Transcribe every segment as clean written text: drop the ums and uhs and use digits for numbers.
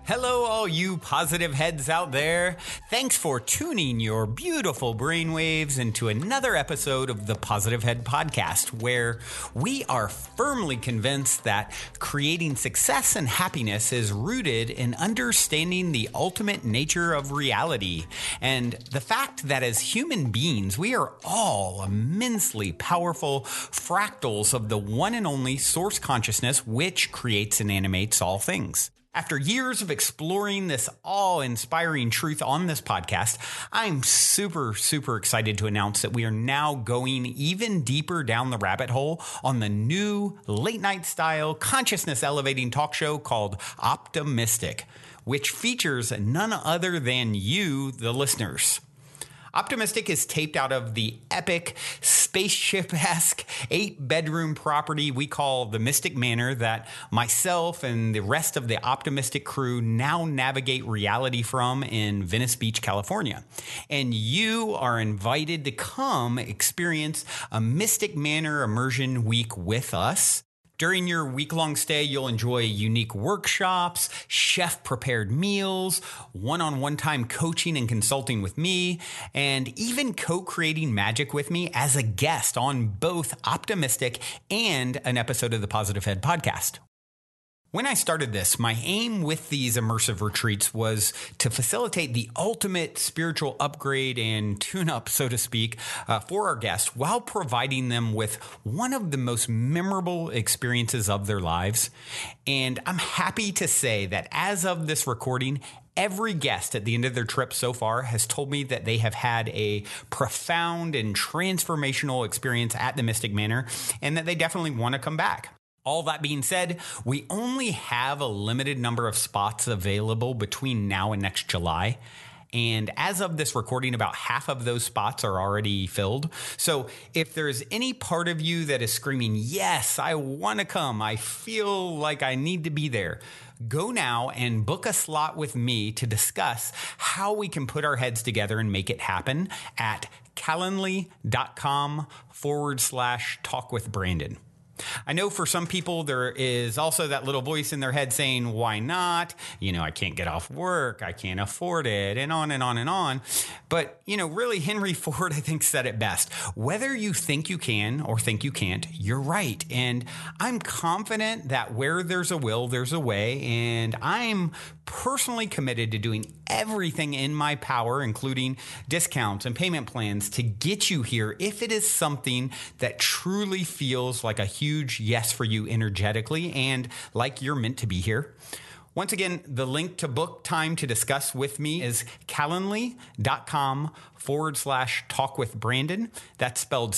Hello, all you positive heads out there. Thanks for tuning your beautiful brainwaves into another episode of the Positive Head Podcast, where we are firmly convinced that creating success and happiness is rooted in understanding the ultimate nature of reality and the fact that as human beings, we are all immensely powerful fractals of the one and only source consciousness which creates and animates all things. After years of exploring this awe-inspiring truth on this podcast, I'm super excited to announce that we are now going even deeper down the rabbit hole on the new late-night style consciousness-elevating talk show called Optimistic, which features none other than you, the listeners. Optimistic is taped out of the epic, spaceship-esque 8-bedroom property we call the Mystic Manor that myself and the rest of the Optimistic crew now navigate reality from in Venice Beach, California. And you are invited to come experience a Mystic Manor immersion week with us. During your week-long stay, you'll enjoy unique workshops, chef-prepared meals, one-on-one time coaching and consulting with me, and even co-creating magic with me as a guest on both Optimistic and an episode of the Positive Head podcast. When I started this, my aim with these immersive retreats was to facilitate the ultimate spiritual upgrade and tune-up, so to speak, for our guests while providing them with one of the most memorable experiences of their lives. And I'm happy to say that as of this recording, every guest at the end of their trip so far has told me that they have had a profound and transformational experience at the Mystic Manor and that they definitely want to come back. All that being said, we only have a limited number of spots available between now and next July. And as of this recording, about half of those spots are already filled. So if there's any part of you that is screaming, yes, I want to come, I feel like I need to be there, go now and book a slot with me to discuss how we can put our heads together and make it happen at calendly.com/talkwithbrandon. I know for some people there is also that little voice in their head saying, why not? I can't get off work. I can't afford it, and on and on and on. But, really Henry Ford, I think, said it best. Whether you think you can or think you can't, you're right. And I'm confident that where there's a will, there's a way. And I'm personally committed to doing everything in my power, including discounts and payment plans, to get you here if it is something that truly feels like a huge yes for you energetically and like you're meant to be here. Once again, the link to book time to discuss with me is calendly.com/talkwithbrandon. That's spelled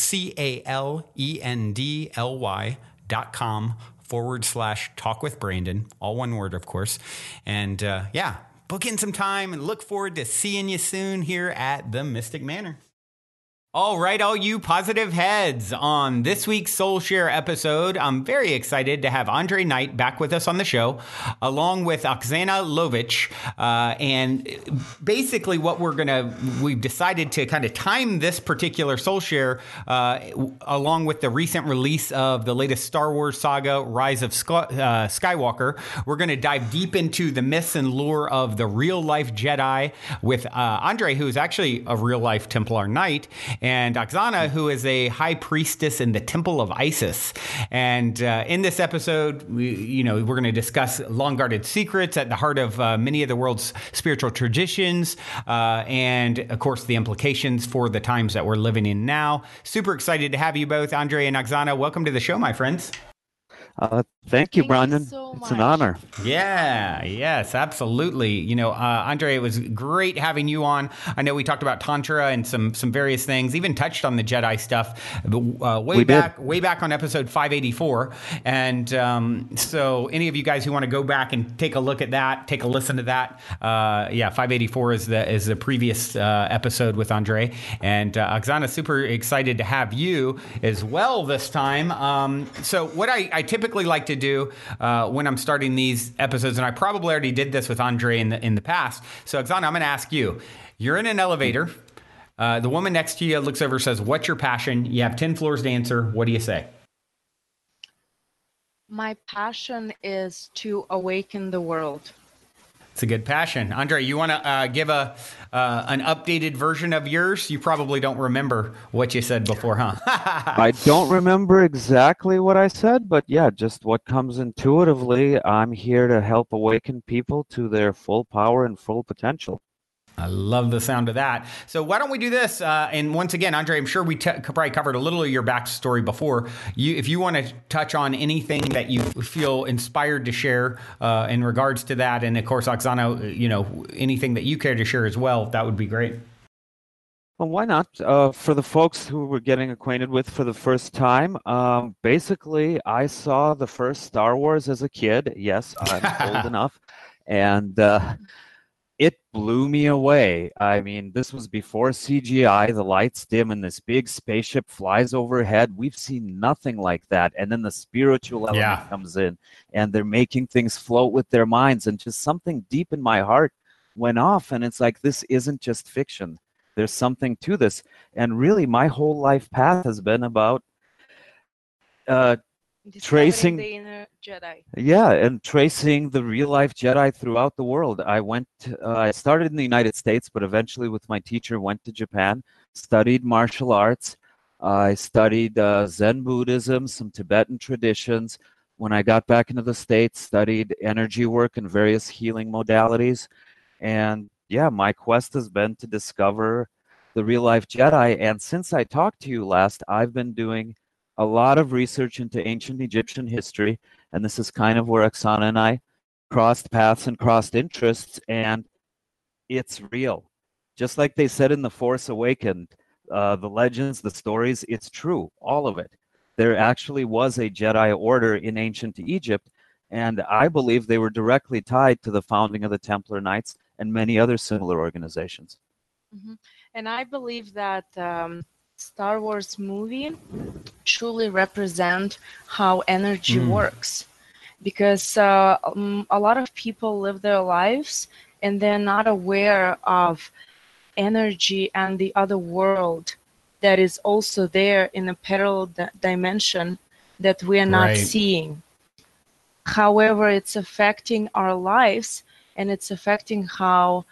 calendly.com/talkwithbrandon. All one word, of course. And book in some time and look forward to seeing you soon here at the Mystic Manor. All right, all you positive heads. On this week's Soul Share episode, I'm very excited to have Andre Knight back with us on the show, along with Oksana Lovich. And basically what we've decided to kind of time this particular Soul Share along with the recent release of the latest Star Wars saga, Rise of Skywalker. We're going to dive deep into the myths and lore of the real-life Jedi with Andre, who is actually a real-life Templar Knight, and Oksana, who is a high priestess in the Temple of Isis. And in this episode, we're going to discuss long-guarded secrets at the heart of many of the world's spiritual traditions, and, of course, the implications for the times that we're living in now. Super excited to have you both, Andre and Oksana. Welcome to the show, my friends. Thank you, Brandon. It's an honor. Yeah, yes, absolutely. Andre, it was great having you on. I know we talked about Tantra and some various things, even touched on the Jedi stuff way back on episode 584. And so any of you guys who want to go back and take a look at that, take a listen to that. 584 is the previous episode with Andre. And Oksana, super excited to have you as well this time. So what I typically like to do when I'm starting these episodes, and I probably already did this with Andre in the past. So, Oksana, I'm going to ask you. You're in an elevator. The woman next to you looks over and says, "What's your passion?" You have 10 floors to answer. What do you say? My passion is to awaken the world. It's a good passion. Andre, you want to give an updated version of yours? You probably don't remember what you said before, huh? I don't remember exactly what I said, but yeah, just what comes intuitively. I'm here to help awaken people to their full power and full potential. I love the sound of that. So why don't we do this? And once again, Andre, I'm sure we probably covered a little of your backstory before. If you want to touch on anything that you feel inspired to share in regards to that, and of course, Oksana, anything that you care to share as well, that would be great. Well, why not? For the folks who were getting acquainted with for the first time, basically, I saw the first Star Wars as a kid. Yes, I'm old enough. And it blew me away. I mean, this was before CGI, the lights dim, and this big spaceship flies overhead. We've seen nothing like that. And then the spiritual element comes in, and they're making things float with their minds. And just something deep in my heart went off. And it's like, this isn't just fiction. There's something to this. And really, my whole life path has been about tracing the inner Jedi. Yeah, and tracing the real life Jedi throughout the world. I started in the United States, but eventually with my teacher went to Japan, studied martial arts. I studied Zen Buddhism, some Tibetan traditions. When I got back into the States, studied energy work and various healing modalities. And yeah, my quest has been to discover the real life Jedi. And since I talked to you last, I've been doing a lot of research into ancient Egyptian history, and this is kind of where Oksana and I crossed paths and crossed interests, and it's real. Just like they said in The Force Awakens, the legends, the stories, it's true, all of it. There actually was a Jedi order in ancient Egypt, and I believe they were directly tied to the founding of the Templar Knights and many other similar organizations. Mm-hmm. And I believe that Star Wars movie truly represent how energy works, because a lot of people live their lives and they're not aware of energy and the other world that is also there in a parallel dimension that we are not seeing. However, it's affecting our lives, and it's affecting how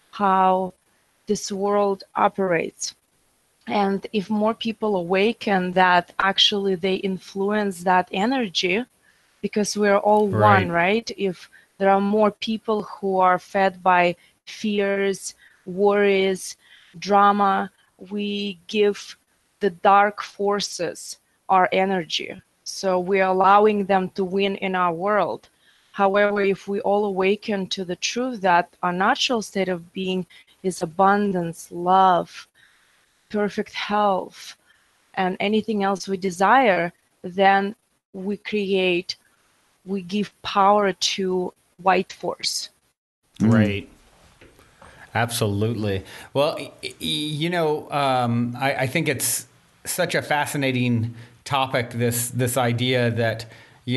this world operates. And if more people awaken that actually they influence that energy, because we're all one, right? If there are more people who are fed by fears, worries, drama, we give the dark forces our energy. So we're allowing them to win in our world. However, if we all awaken to the truth that our natural state of being is abundance, love, perfect health, and anything else we desire, then we give power to white force. Right. Absolutely. Well, I think it's such a fascinating topic, this idea that,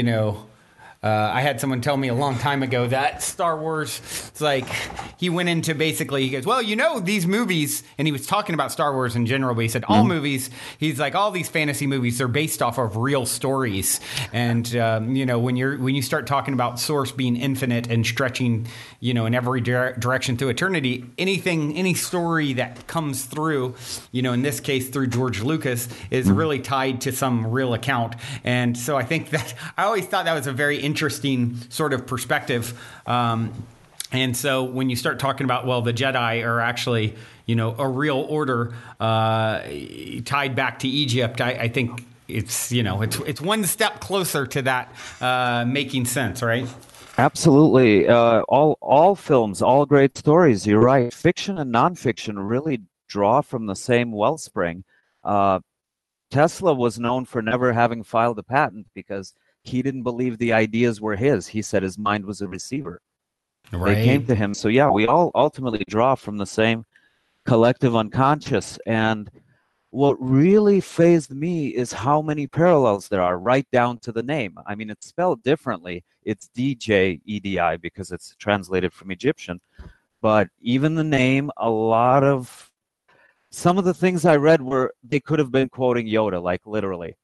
I had someone tell me a long time ago that Star Wars, it's like he went into basically, he goes, well, these movies, and he was talking about Star Wars in general, but he said all movies, he's like, all these fantasy movies, they're based off of real stories. And, when you start talking about source being infinite and stretching, in every direction through eternity, any story that comes through, in this case through George Lucas, is really tied to some real account. And so I think that I always thought that was a very interesting sort of perspective. And so when you start talking about, well, the Jedi are actually, a real order tied back to Egypt, I think it's one step closer to that making sense, right? Absolutely. All films, all great stories, you're right. Fiction and nonfiction really draw from the same wellspring. Tesla was known for never having filed a patent because he didn't believe the ideas were his. He said his mind was a receiver. They came to him. So yeah, we all ultimately draw from the same collective unconscious. And what really fazed me is how many parallels there are right down to the name. I mean, it's spelled differently. It's D-J-E-D-I because it's translated from Egyptian. But even the name, some of the things I read they could have been quoting Yoda, like literally.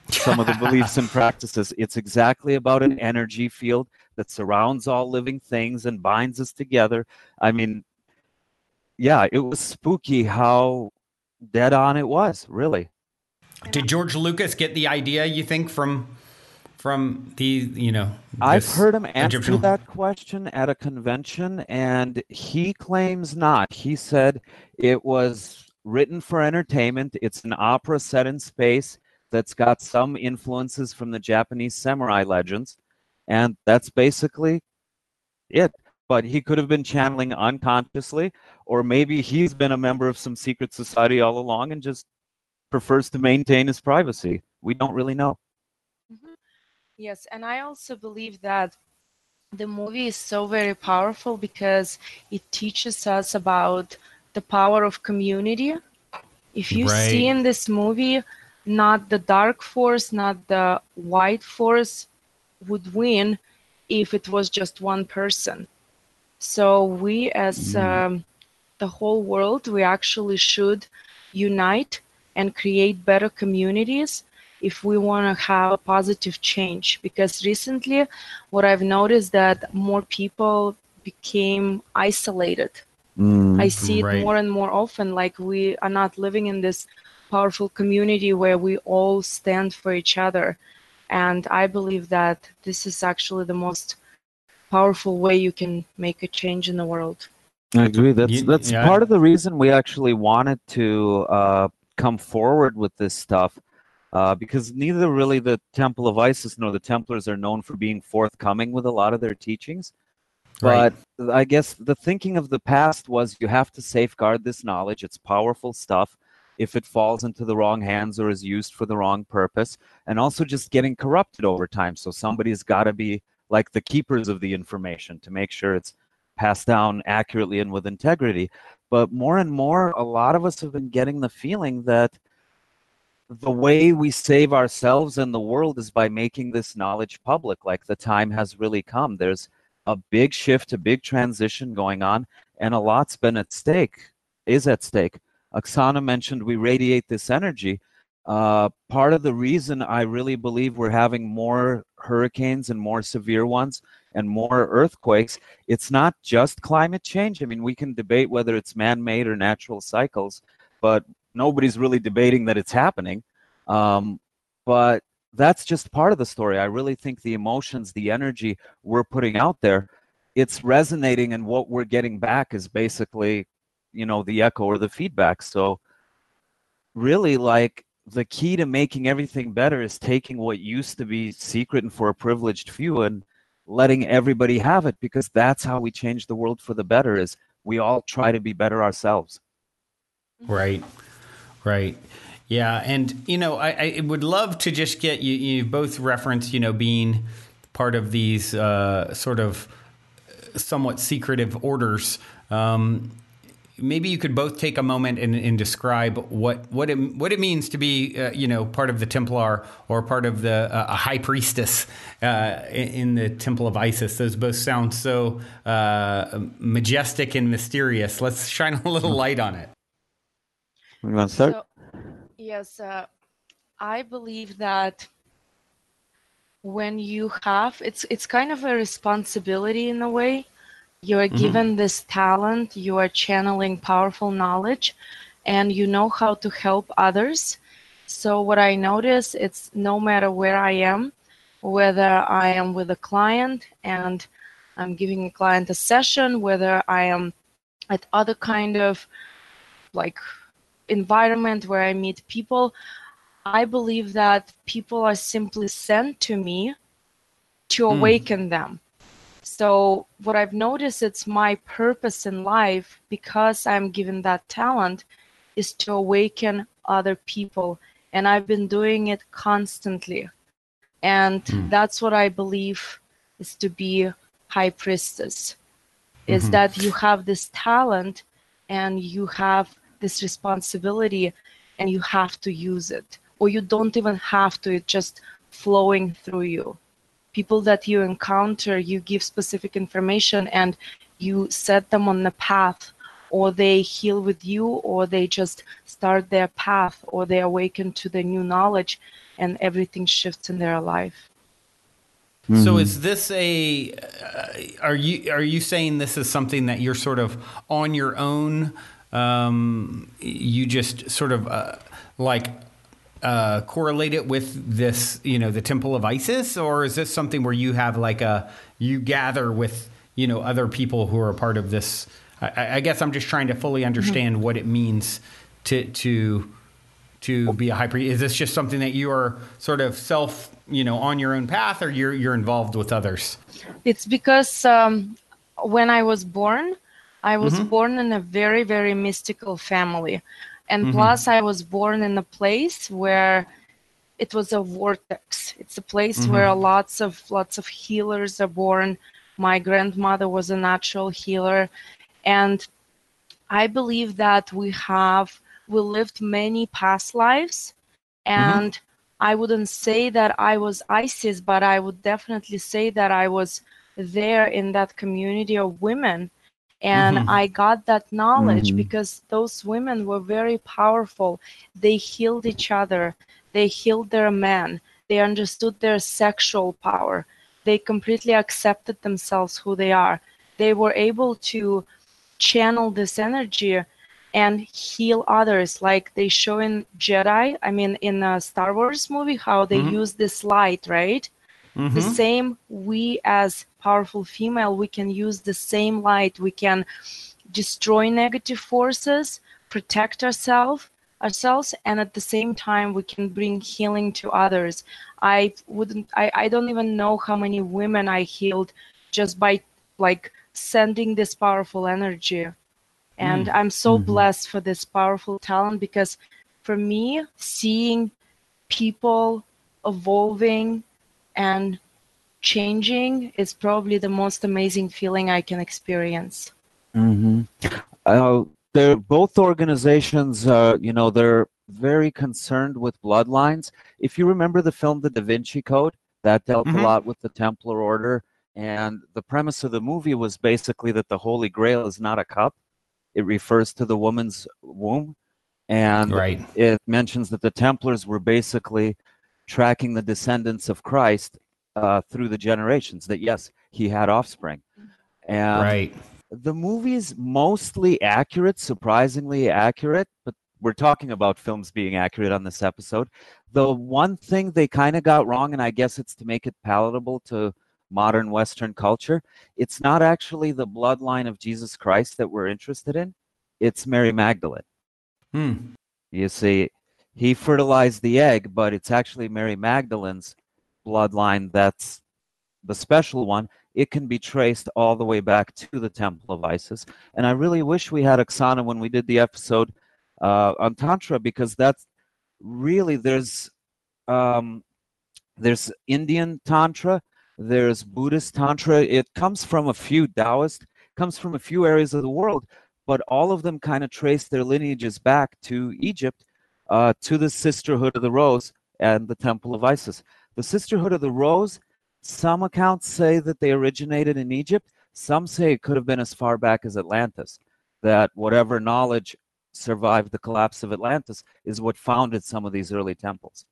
some of the beliefs and practices. It's exactly about an energy field that surrounds all living things and binds us together. I mean, yeah, it was spooky how dead on it was, really. Did George Lucas get the idea, you think, from the, I've this heard him answer Egyptian? that question at a convention, and he claims not. He said it was written for entertainment. It's an opera set in space that's got some influences from the Japanese samurai legends, and that's basically it. But he could have been channeling unconsciously, or maybe he's been a member of some secret society all along and just prefers to maintain his privacy. We don't really know. Yes, and I also believe that the movie is so very powerful because it teaches us about the power of community. If you see in this movie, not the dark force, not the white force would win if it was just one person. So we as the whole world, we actually should unite and create better communities if we want to have a positive change. Because recently, what I've noticed that more people became isolated. I see it more and more often, like we are not living in this powerful community where we all stand for each other. And I believe that this is actually the most powerful way you can make a change in the world. I agree. That's part of the reason we actually wanted to come forward with this stuff, because neither really the Temple of Isis nor the Templars are known for being forthcoming with a lot of their teachings. But I guess the thinking of the past was you have to safeguard this knowledge. It's powerful stuff if it falls into the wrong hands or is used for the wrong purpose, and also just getting corrupted over time. So somebody's got to be like the keepers of the information to make sure it's passed down accurately and with integrity. But more and more, a lot of us have been getting the feeling that the way we save ourselves and the world is by making this knowledge public. Like the time has really come. There's a big shift, a big transition going on, and a lot's been at stake, is at stake. Oksana mentioned we radiate this energy. Part of the reason I really believe we're having more hurricanes and more severe ones and more earthquakes, it's not just climate change. I mean, we can debate whether it's man-made or natural cycles, but nobody's really debating that it's happening. But that's just part of the story. I really think the emotions, the energy we're putting out there, it's resonating, and what we're getting back is basically, the echo or the feedback. So really, like, the key to making everything better is taking what used to be secret and for a privileged few and letting everybody have it, because that's how we change the world for the better, is we all try to be better ourselves. Right. Yeah. And, I would love to just get you both reference, being part of these sort of somewhat secretive orders. Maybe you could both take a moment and describe what it means to be, part of the Templar or part of a high priestess in the Temple of Isis. Those both sound so majestic and mysterious. Let's shine a little light on it. You want to start? So, yes, I believe that when you have, it's kind of a responsibility in a way. You are given this talent, you are channeling powerful knowledge, and you know how to help others. So what I notice, it's no matter where I am, whether I am with a client and I'm giving a client a session, whether I am at other kind of like environment where I meet people, I believe that people are simply sent to me to awaken them. So what I've noticed, it's my purpose in life, because I'm given that talent, is to awaken other people. And I've been doing it constantly. And that's what I believe is to be high priestess, is that you have this talent and you have this responsibility and you have to use it. Or you don't even have to, it's just flowing through you. People that you encounter, you give specific information and you set them on the path or they heal with you, or they just start their path, or they awaken to the new knowledge, and everything shifts in their life. So is this are you saying this is something that you're sort of on your own? You just sort of correlate it with this, the Temple of Isis, or is this something where you have you gather with, other people who are a part of this? I guess I'm just trying to fully understand what it means to be a high priest. Is this just something that you are sort of on your own path, or you're involved with others? It's because when I was born in a very, very mystical family. And plus I was born in a place where it was a vortex. It's a place where lots of healers are born. My grandmother was a natural healer. And I believe that we lived many past lives. And I wouldn't say that I was Isis, but I would definitely say that I was there in that community of women. And I got that knowledge because those women were very powerful. They healed each other. They healed their men. They understood their sexual power. They completely accepted themselves who they are. They were able to channel this energy and heal others, like they show in Jedi, in a Star Wars movie, how they use this light, right? The same, we as powerful female, we can use the same light. We can destroy negative forces, protect ourselves, and at the same time, we can bring healing to others. I don't even know how many women I healed just by sending this powerful energy. And I'm so blessed for this powerful talent, because for me, seeing people evolving and changing is probably the most amazing feeling I can experience. They're both organizations, they're very concerned with bloodlines. If you remember the film The Da Vinci Code, that dealt a lot with the Templar Order. And the premise of the movie was basically that the Holy Grail is not a cup. It refers to the woman's womb. And it mentions that the Templars were basically tracking the descendants of Christ through the generations, that yes, he had offspring. And the movie's mostly accurate, surprisingly accurate, but we're talking about films being accurate on this episode. The one thing they kind of got wrong, and I guess it's to make it palatable to modern Western culture, it's not actually the bloodline of Jesus Christ that we're interested in. It's Mary Magdalene. You see, he fertilized the egg, but it's actually Mary Magdalene's bloodline that's the special one. It can be traced all the way back to the Temple of Isis. And I really wish we had Oksana when we did the episode on Tantra, because that's really, there's Indian Tantra, there's Buddhist Tantra. It comes from a few Taoist, comes from a few areas of the world, but all of them kind of trace their lineages back to Egypt, to the Sisterhood of the Rose and the Temple of Isis. The Sisterhood of the Rose, some accounts say that they originated in Egypt. Some say it could have been as far back as Atlantis, that whatever knowledge survived the collapse of Atlantis is what founded some of these early temples.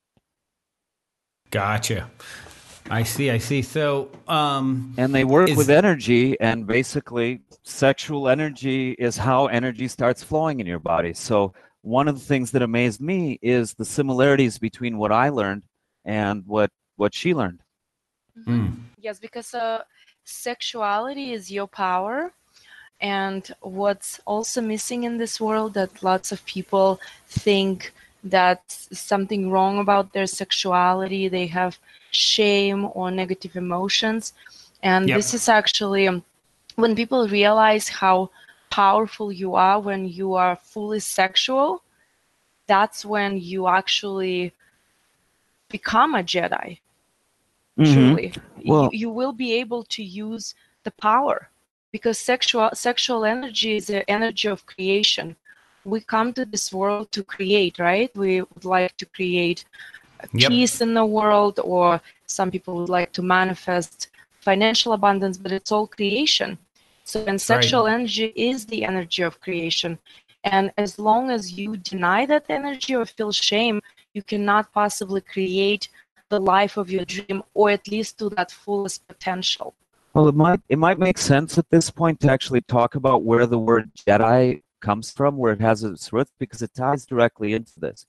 Gotcha. I see. So, and they work with energy, and basically sexual energy is how energy starts flowing in your body. So one of the things that amazed me is the similarities between what I learned and what she learned. Yes, because sexuality is your power. And what's also missing in this world, that lots of people think that's something wrong about their sexuality. They have shame or negative emotions. And this is actually when people realize how powerful you are when you are fully sexual, that's when you actually become a Jedi. Truly. Well, you will be able to use the power, because sexual energy is the energy of creation. We come to this world to create, right? We would like to create peace in the world, or some people would like to manifest financial abundance, but it's all creation. So, and sexual energy is the energy of creation. And as long as you deny that energy or feel shame, you cannot possibly create the life of your dream, or at least to that fullest potential. Well, it might make sense at this point to actually talk about where the word Jedi comes from, where it has its roots, because it ties directly into this.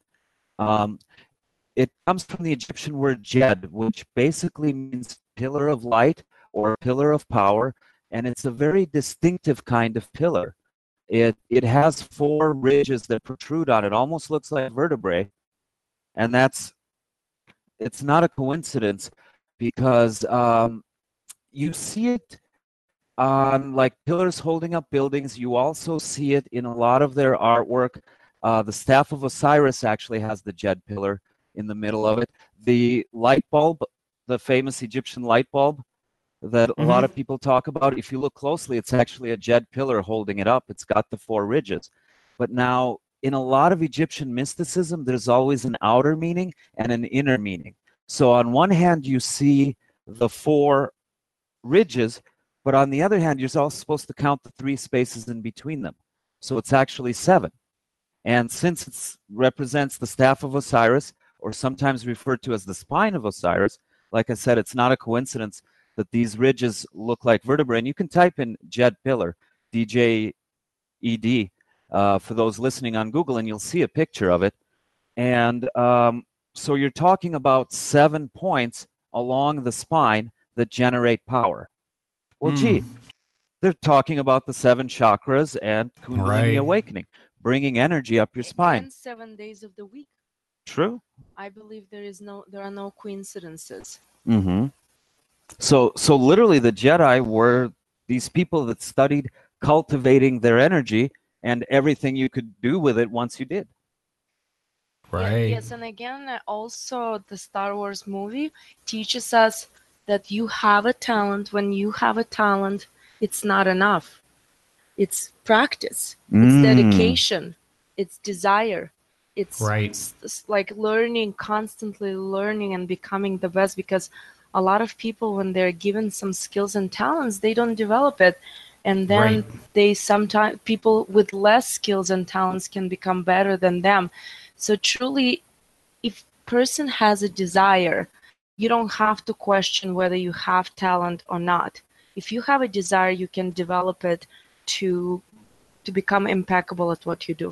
It comes from the Egyptian word Jed, which basically means pillar of light or pillar of power, and it's a very distinctive kind of pillar. It has 4 ridges that protrude on it, almost looks like vertebrae, and it's not a coincidence, because you see it on like pillars holding up buildings. You also see it in a lot of their artwork. The Staff of Osiris actually has the Jed pillar in the middle of it. The light bulb, the famous Egyptian light bulb that a lot of people talk about, if you look closely, it's actually a Jed pillar holding it up. It's got the 4 ridges. But now, in a lot of Egyptian mysticism, there's always an outer meaning and an inner meaning. So on one hand, you see the 4 ridges, but on the other hand, you're also supposed to count the 3 spaces in between them. So it's actually 7. And since it represents the Staff of Osiris, or sometimes referred to as the spine of Osiris, like I said, it's not a coincidence that these ridges look like vertebrae. And you can type in Jed pillar, D-J-E-D, for those listening on Google, and you'll see a picture of it. And so you're talking about 7 points along the spine that generate power. Well, gee, they're talking about the 7 chakras and Kundalini awakening, bringing energy up your spine. And 7 days of the week. True. I believe there are no coincidences. So literally the Jedi were these people that studied cultivating their energy and everything you could do with it once you did. Right. Yes, and again, also the Star Wars movie teaches us that you have a talent. When you have a talent, it's not enough. It's practice. It's dedication. It's desire. It's like learning, constantly learning and becoming the best, because a lot of people, when they're given some skills and talents, they don't develop it. And then they sometimes, people with less skills and talents can become better than them. So truly, if person has a desire, you don't have to question whether you have talent or not. If you have a desire, you can develop it to become impeccable at what you do.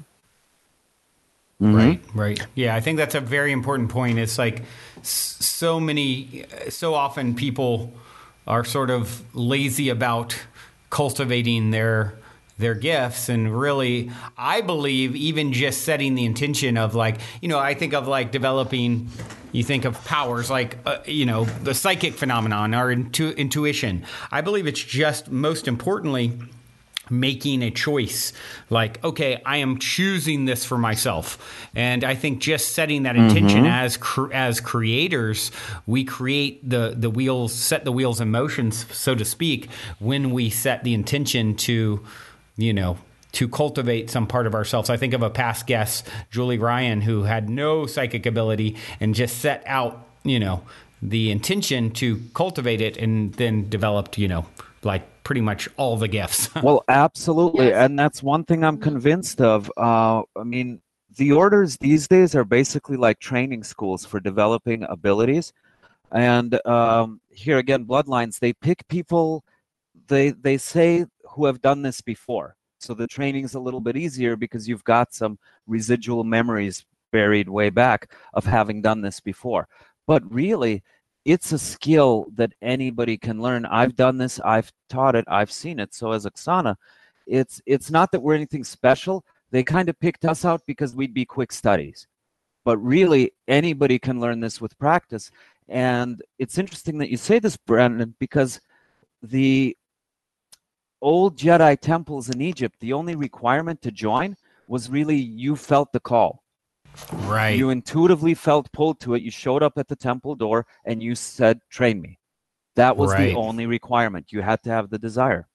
Right. Yeah, I think that's a very important point. It's like so often people are sort of lazy about cultivating their gifts, and really, I believe even just setting the intention of like, I think of like developing, you think of powers like, the psychic phenomenon or intuition. I believe it's just most importantly making a choice, like, okay, I am choosing this for myself. And I think just setting that intention as creators, we create the wheels, set the wheels in motion, so to speak, when we set the intention to cultivate some part of ourselves. I think of a past guest, Julie Ryan, who had no psychic ability and just set out, the intention to cultivate it, and then developed, like pretty much all the gifts. Well, absolutely. Yes. And that's one thing I'm convinced of. I mean, the orders these days are basically like training schools for developing abilities. And here again, bloodlines, they pick people, they say, who have done this before. So the training's a little bit easier because you've got some residual memories buried way back of having done this before. But really, it's a skill that anybody can learn. I've done this, I've taught it, I've seen it. So as Oksana, it's not that we're anything special. They kind of picked us out because we'd be quick studies. But really, anybody can learn this with practice. And it's interesting that you say this, Brandon, because the old Jedi temples in Egypt, the only requirement to join was really you felt the call. Right. You intuitively felt pulled to it. You showed up at the temple door and you said, train me. That was the only requirement. You had to have the desire.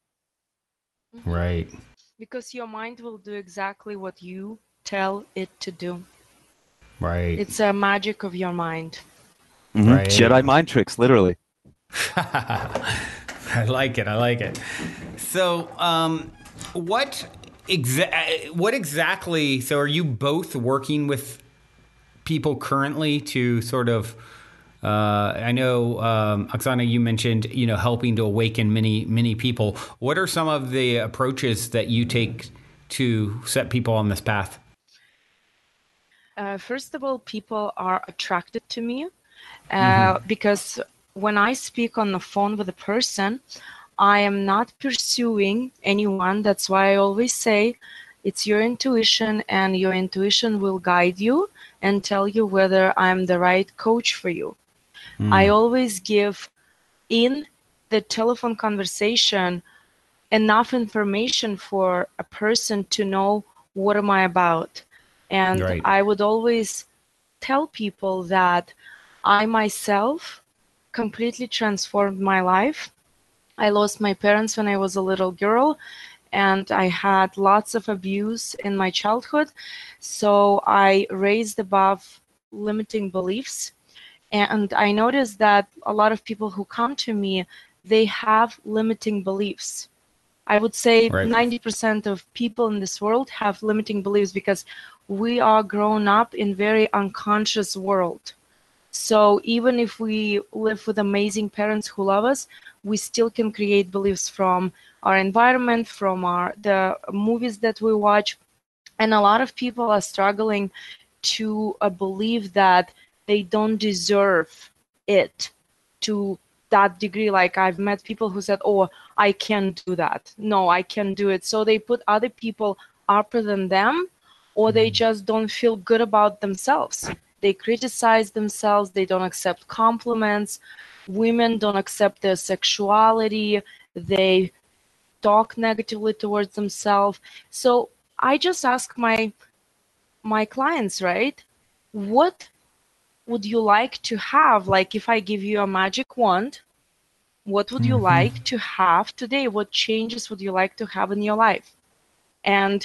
Right. Because your mind will do exactly what you tell it to do. Right. It's a magic of your mind. Right. Jedi mind tricks, literally. I like it. So, what exactly? So, are you both working with people currently to sort of? I know, Oksana, you mentioned helping to awaken many people. What are some of the approaches that you take to set people on this path? First of all, people are attracted to me because when I speak on the phone with a person, I am not pursuing anyone. That's why I always say it's your intuition, and your intuition will guide you and tell you whether I'm the right coach for you. I always give in the telephone conversation enough information for a person to know what am I about. And Right. I would always tell people that I myself completely transformed my life. I lost my parents when I was a little girl, and I had lots of abuse in my childhood. So I raised above limiting beliefs. And I noticed that a lot of people who come to me, they have limiting beliefs. I would say Right. 90% of people in this world have limiting beliefs because we are grown up in very unconscious world. So even if we live with amazing parents who love us, we still can create beliefs from our environment, from the movies that we watch. And a lot of people are struggling to believe that they don't deserve it to that degree. Like I've met people who said, oh, I can't do that. No, I can't do it. So they put other people upper than them, or they just don't feel good about themselves. They criticize themselves. They don't accept compliments. Women don't accept their sexuality. They talk negatively towards themselves. So I just ask my clients, right? What would you like to have? Like if I give you a magic wand, what would you like to have today? What changes would you like to have in your life? And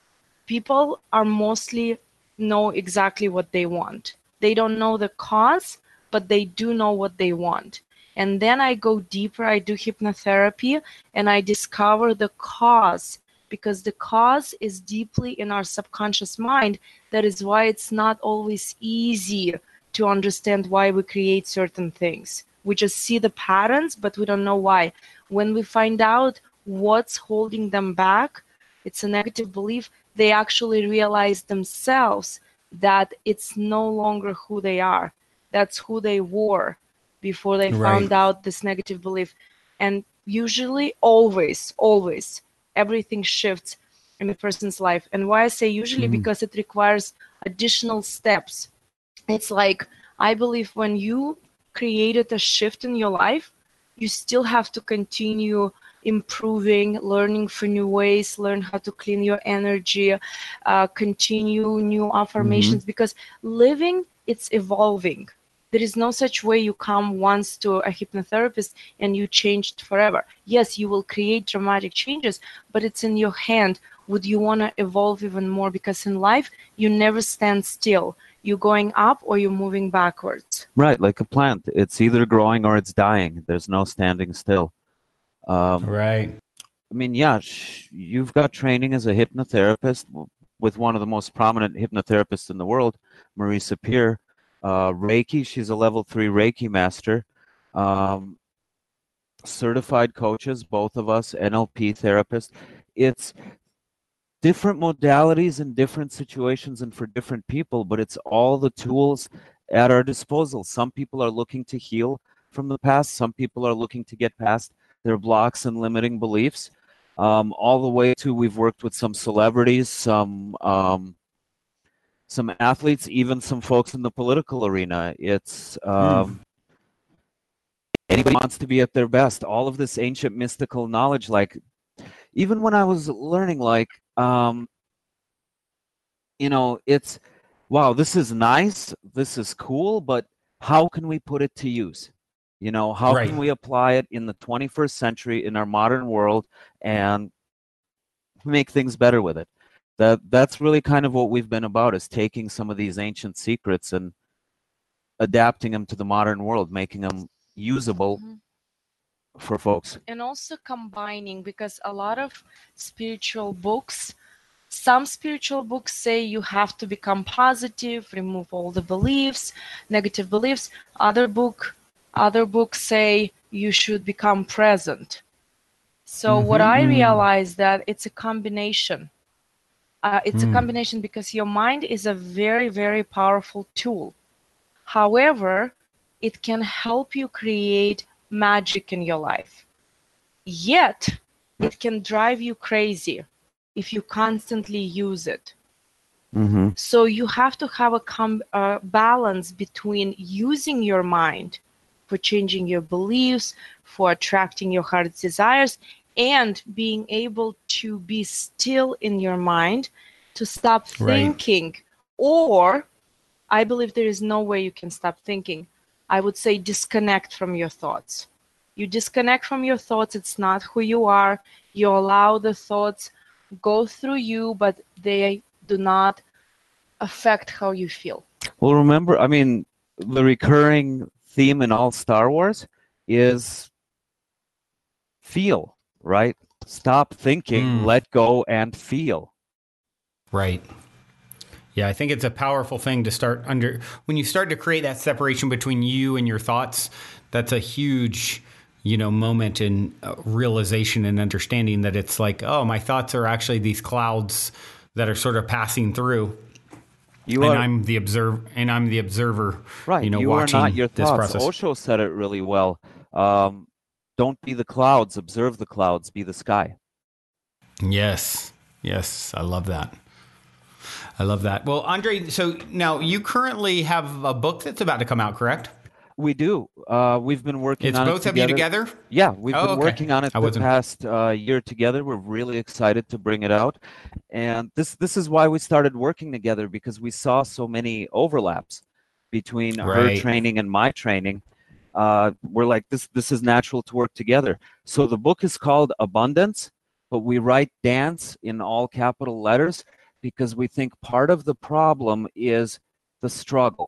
people are mostly know exactly what they want. They don't know the cause, but they do know what they want. And then I go deeper, I do hypnotherapy, and I discover the cause, because the cause is deeply in our subconscious mind. That is why it's not always easy to understand why we create certain things. We just see the patterns, but we don't know why. When we find out what's holding them back, it's a negative belief, they actually realize themselves that it's no longer who they are. That's who they were before they found out this negative belief. And usually, always, everything shifts in a person's life. And why I say usually, because it requires additional steps. It's like, I believe when you created a shift in your life, you still have to continue improving, learning for new ways, learn how to clean your energy, continue new affirmations, because living, it's evolving. There is no such way you come once to a hypnotherapist and you changed forever. Yes, you will create dramatic changes, but it's in your hand. Would you want to evolve even more? Because in life, you never stand still. You're going up or you're moving backwards. Right, like a plant. It's either growing or it's dying. There's no standing still. Right. I mean, yeah, you've got training as a hypnotherapist with one of the most prominent hypnotherapists in the world, Marisa Peer. Reiki, she's a level 3 Reiki master. Certified coaches, both of us, NLP therapists. It's different modalities in different situations and for different people, but it's all the tools at our disposal. Some people are looking to heal from the past. Some people are looking to get past their blocks and limiting beliefs. All the way to, we've worked with some celebrities, some athletes, even some folks in the political arena. It's anybody wants to be at their best. All of this ancient mystical knowledge, like even when I was learning, like it's wow, this is nice, this is cool, but how can we put it to use? How Right. can we apply it in the 21st century in our modern world and make things better with it? That's really kind of what we've been about, is taking some of these ancient secrets and adapting them to the modern world, making them usable for folks. And also combining, because a lot of spiritual books, some spiritual books say you have to become positive, remove all the beliefs, negative beliefs. Other books say you should become present. So what I realized that it's a combination. It's a combination because your mind is a very, very powerful tool. However, it can help you create magic in your life. Yet, it can drive you crazy if you constantly use it. So you have to have a balance between using your mind for changing your beliefs, for attracting your heart's desires, and being able to be still in your mind, to stop thinking. Or, I believe there is no way you can stop thinking. I would say disconnect from your thoughts. You disconnect from your thoughts. It's not who you are. You allow the thoughts go through you, but they do not affect how you feel. Well, remember, I mean, the recurring theme in all Star Wars is feel, right? Stop thinking, let go, and feel. Right. Yeah, I think it's a powerful thing to start when you start to create that separation between you and your thoughts. That's a huge, moment in realization and understanding that it's like, oh, my thoughts are actually these clouds that are sort of passing through. I'm the observer, right? You watching are not your this thoughts. process. Osho said it really well. Don't be the clouds, observe the clouds, be the sky. Yes, I love that. Well, Andre, so now you currently have a book that's about to come out, correct? We do. We've been working on it together. It's both of you together? Yeah, we've been working on it the past year together. We're really excited to bring it out. And this is why we started working together, because we saw so many overlaps between her training and my training. We're like, this is natural to work together. So the book is called Abundance, but we write dance in all capital letters because we think part of the problem is the struggle.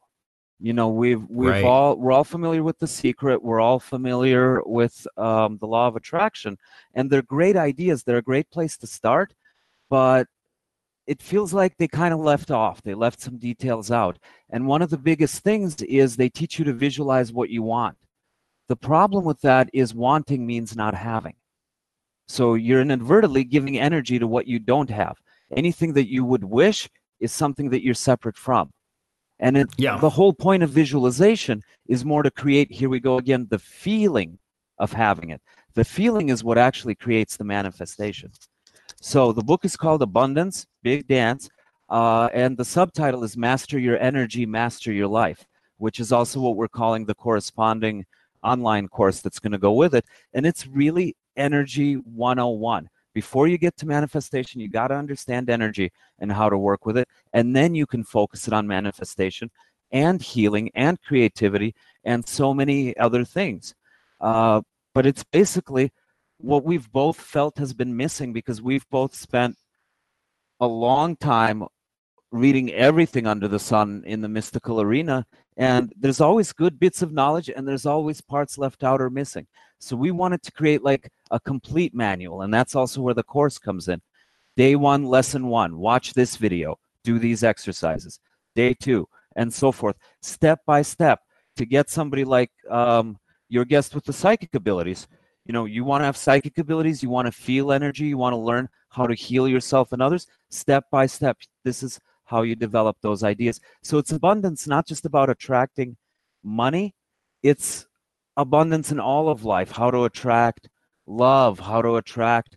We're all familiar with The Secret. We're all familiar with the Law of Attraction, and they're great ideas. They're a great place to start, but it feels like they kind of left off. They left some details out. And one of the biggest things is they teach you to visualize what you want. The problem with that is wanting means not having. So you're inadvertently giving energy to what you don't have. Anything that you would wish is something that you're separate from. And the whole point of visualization is more to create, here we go again, the feeling of having it. The feeling is what actually creates the manifestation. So the book is called Abundance, Big Dance, and the subtitle is Master Your Energy, Master Your Life, which is also what we're calling the corresponding online course that's going to go with it. And it's really Energy 101. Before you get to manifestation, you got to understand energy and how to work with it. And then you can focus it on manifestation and healing and creativity and so many other things. But it's basically what we've both felt has been missing, because we've both spent a long time reading everything under the sun in the mystical arena. And there's always good bits of knowledge, and there's always parts left out or missing. So we wanted to create like a complete manual, and that's also where the course comes in. Day 1, lesson 1, watch this video, do these exercises. Day 2, and so forth, step by step, to get somebody like your guest with the psychic abilities. You want to have psychic abilities, you want to feel energy, you want to learn how to heal yourself and others, step by step. This is how you develop those ideas. So it's abundance, not just about attracting money. It's abundance in all of life, how to attract love, how to attract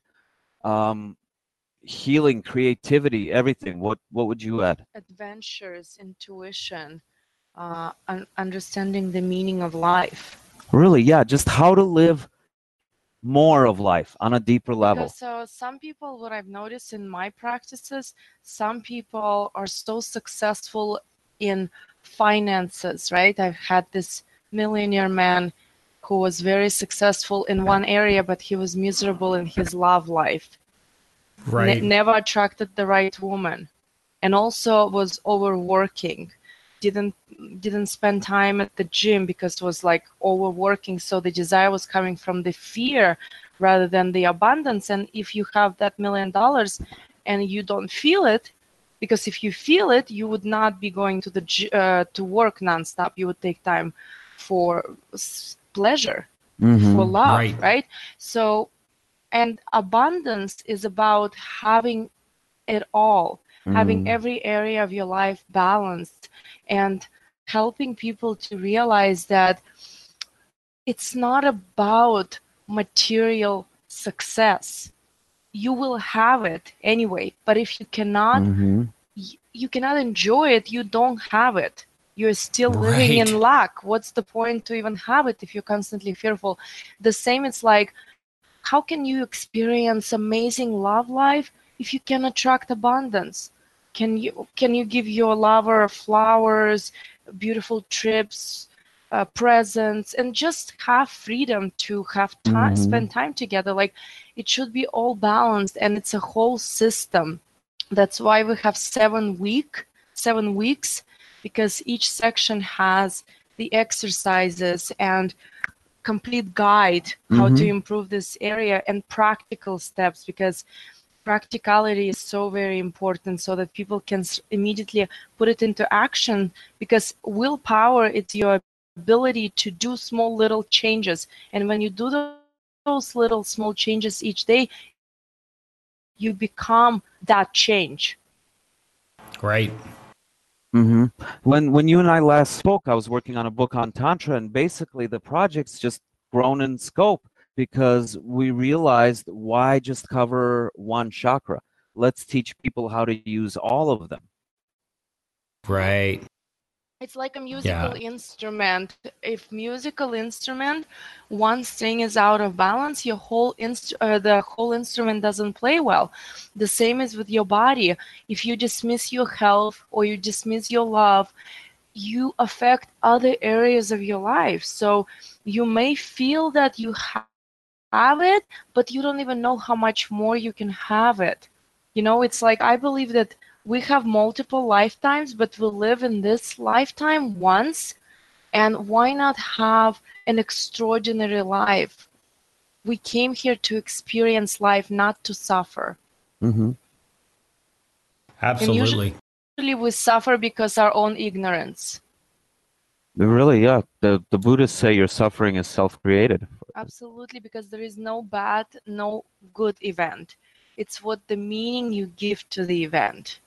healing, creativity, everything. What would you add? Adventures, intuition, understanding the meaning of life. Really, yeah, just how to live more of life on a deeper level. Because some people, what I've noticed in my practices, some people are so successful in finances, right? I've had this millionaire man who was very successful in one area, but he was miserable in his love life. Right. Never attracted the right woman, and also was overworking. didn't didn't spend time at the gym because it was like overworking, so the desire was coming from the fear rather than the abundance. And if you have that $1,000,000 and you don't feel it, because if you feel it, you would not be going to to work nonstop. You would take time for pleasure, for love, right? So, and abundance is about having it all, having every area of your life balanced, and helping people to realize that it's not about material success. You will have it anyway, but if you cannot, you cannot enjoy it, you don't have it. You're still living in lack. What's the point to even have it if you're constantly fearful? The same, it's like, how can you experience amazing love life if you can attract abundance? Can you give your lover flowers, beautiful trips, presents, and just have freedom to have time, spend time together? Like, it should be all balanced, and it's a whole system. That's why we have 7 weeks, because each section has the exercises and complete guide how to improve this area and practical steps, because practicality is so very important so that people can immediately put it into action, because willpower, it's your ability to do small little changes, and when you do those little small changes each day, you become that change. Right. When you and I last spoke, I was working on a book on Tantra, and basically the project's just grown in scope because we realized, why just cover one chakra? Let's teach people how to use all of them. Right. It's like a musical instrument. If musical instrument, one string is out of balance, your the whole instrument doesn't play well. The same is with your body. If you dismiss your health or you dismiss your love, you affect other areas of your life. So you may feel that you have it, but you don't even know how much more you can have it. You know, it's like, I believe that we have multiple lifetimes, but we live in this lifetime once, and why not have an extraordinary life? We came here to experience life, not to suffer. Absolutely. And usually we suffer because our own ignorance. Really, yeah. The Buddhists say your suffering is self-created. Absolutely, because there is no bad, no good event. It's what the meaning you give to the event.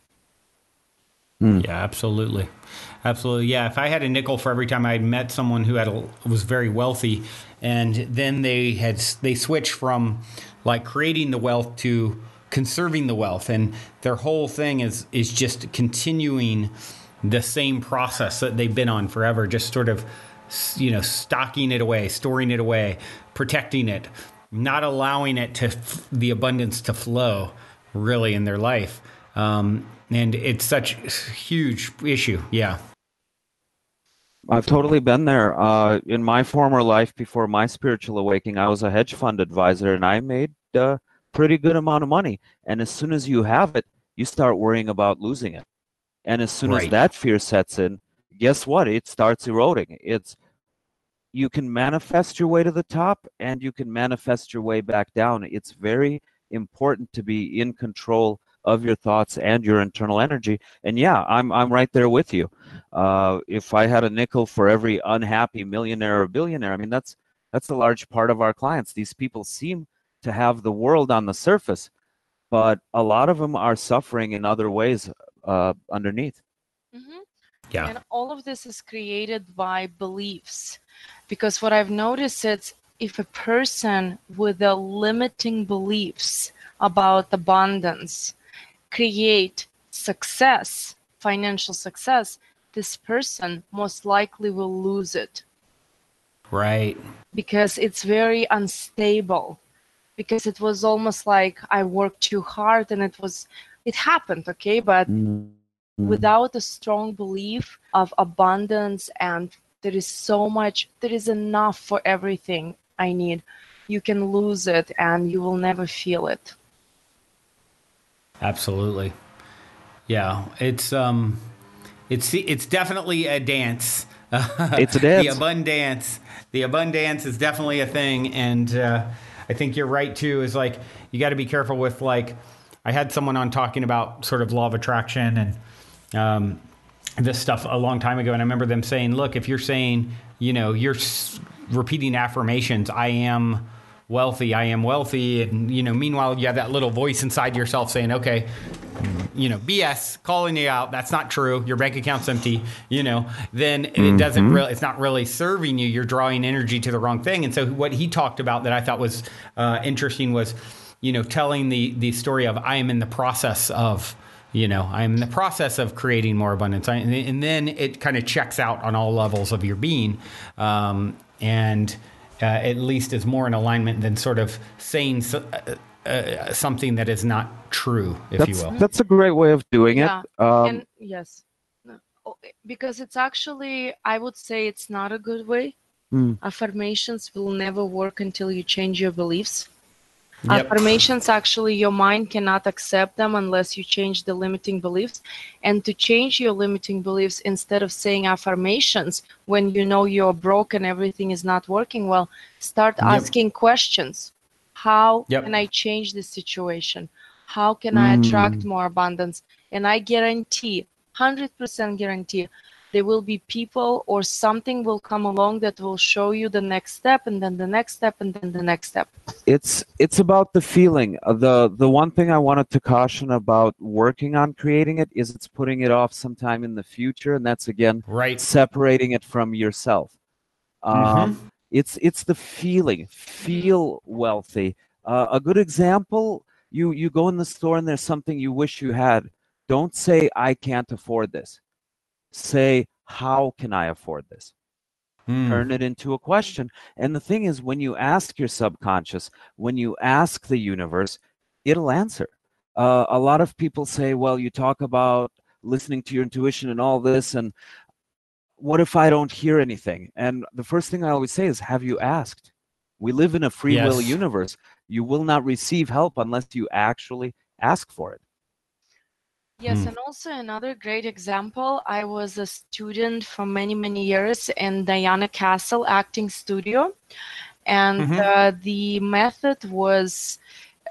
Yeah, absolutely. Absolutely. Yeah. If I had a nickel for every time I met someone who was very wealthy, and then they switched from like creating the wealth to conserving the wealth, and their whole thing is just continuing the same process that they've been on forever, just sort of, stocking it away, storing it away, protecting it, not allowing it the abundance to flow really in their life. And it's such a huge issue. Yeah. I've totally been there. In my former life, before my spiritual awakening, I was a hedge fund advisor, and I made a pretty good amount of money. And as soon as you have it, you start worrying about losing it. And as soon as that fear sets in, guess what? It starts eroding. You can manifest your way to the top, and you can manifest your way back down. It's very important to be in control of your thoughts and your internal energy. And yeah, I'm right there with you. If I had a nickel for every unhappy millionaire or billionaire, I mean, that's a large part of our clients. These people seem to have the world on the surface, but a lot of them are suffering in other ways underneath. Yeah. And all of this is created by beliefs, because what I've noticed is, if a person with a limiting beliefs about abundance create success, financial success, this person most likely will lose it. Right. Because it's very unstable. Because it was almost like I worked too hard and it happened, okay? But without a strong belief of abundance, and there is enough for everything I need, you can lose it and you will never feel it. Absolutely. Yeah. It's definitely a dance. It's a dance. The abundance is definitely a thing, and I think you're right too. Is like you got to be careful with like I had someone on talking about sort of law of attraction and this stuff a long time ago, and I remember them saying, "Look, if you're saying you're repeating affirmations, I am wealthy, and meanwhile you have that little voice inside yourself saying, okay, BS, calling you out, that's not true, your bank account's empty, then it doesn't really, it's not really serving you, you're drawing energy to the wrong thing." And so what he talked about that I thought was interesting was telling the story of I am in the process of I'm in the process of creating more abundance, and then it kind of checks out on all levels of your being, and at least is more in alignment than sort of saying something that is not true, if you will. That's a great way of doing it. And yes, because it's actually, I would say it's not a good way. Affirmations will never work until you change your beliefs. Yep. Affirmations, actually, your mind cannot accept them unless you change the limiting beliefs. And to change your limiting beliefs, instead of saying affirmations when you're broke and everything is not working well, start asking questions. How can I change the situation? How can I attract more abundance? And I guarantee, 100% guarantee, there will be people or something will come along that will show you the next step, and then the next step, and then the next step. It's about the feeling. The one thing I wanted to caution about working on creating it is it's putting it off sometime in the future, and that's again separating it from yourself. It's the feeling. Feel wealthy. A good example: you go in the store and there's something you wish you had. Don't say I can't afford this. Say, how can I afford this? Turn it into a question. And the thing is, when you ask your subconscious, when you ask the universe, it'll answer. A lot of people say, well, you talk about listening to your intuition and all this, and what if I don't hear anything? And the first thing I always say is, have you asked? We live in a free will universe. You will not receive help unless you actually ask for it. Yes, and also another great example, I was a student for many, many years in Diana Castle Acting Studio, and the method was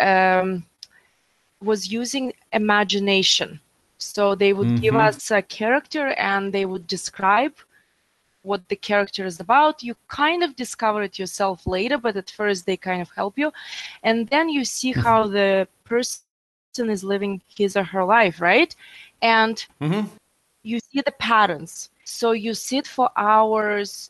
using imagination. So they would give us a character and they would describe what the character is about. You kind of discover it yourself later, but at first they kind of help you. And then you see how the person is living his or her life, right? And you see the patterns. So you sit for hours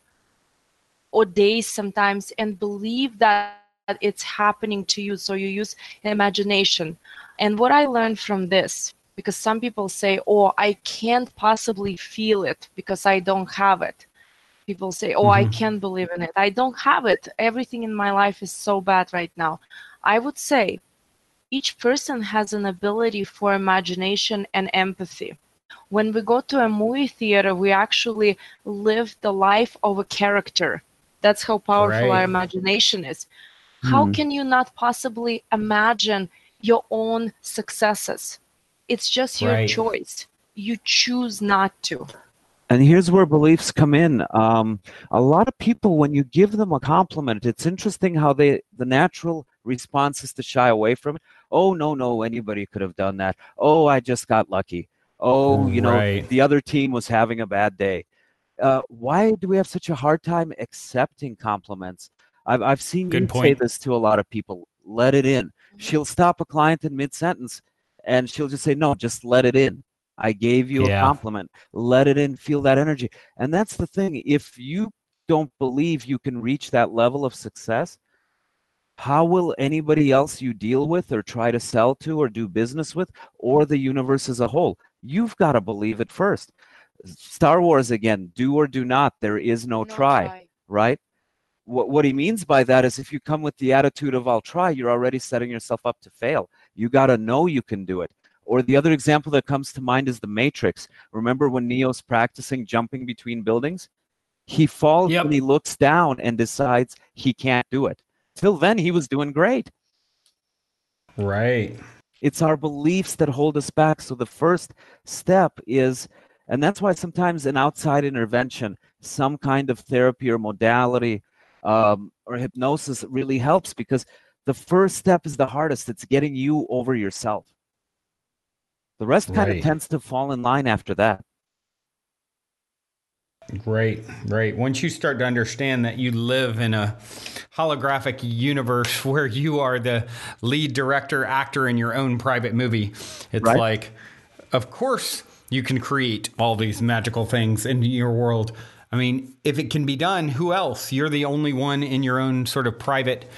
or days sometimes and believe that it's happening to you. So you use imagination. And what I learned from this, because some people say, oh, I can't possibly feel it because I don't have it. People say, oh, I can't believe in it. I don't have it. Everything in my life is so bad right now. I would say each person has an ability for imagination and empathy. When we go to a movie theater, we actually live the life of a character. That's how powerful our imagination is. How can you not possibly imagine your own successes? It's just your choice. You choose not to. And here's where beliefs come in. A lot of people, when you give them a compliment, it's interesting how the natural response is to shy away from it. Oh, no, anybody could have done that. Oh, I just got lucky. Oh, the other team was having a bad day. Why do we have such a hard time accepting compliments? I've seen you say this to a lot of people. Let it in. She'll stop a client in mid-sentence and she'll just say, no, just let it in. I gave you a compliment. Let it in. Feel that energy. And that's the thing. If you don't believe you can reach that level of success, how will anybody else you deal with or try to sell to or do business with, or the universe as a whole? You've got to believe it first. Star Wars again, do or do not. There is no try, right? What he means by that is if you come with the attitude of I'll try, you're already setting yourself up to fail. You got to know you can do it. Or the other example that comes to mind is the Matrix. Remember when Neo's practicing jumping between buildings? He falls when he looks down and decides he can't do it. Till then, he was doing great. Right. It's our beliefs that hold us back. So the first step is And that's why sometimes an outside intervention, some kind of therapy or modality, or hypnosis really helps, because the first step is the hardest. It's getting you over yourself. The rest kind of tends to fall in line after that. Right. Once you start to understand that you live in a holographic universe where you are the lead director, actor in your own private movie, it's like, of course you can create all these magical things in your world. I mean, if it can be done, who else? You're the only one in your own sort of private,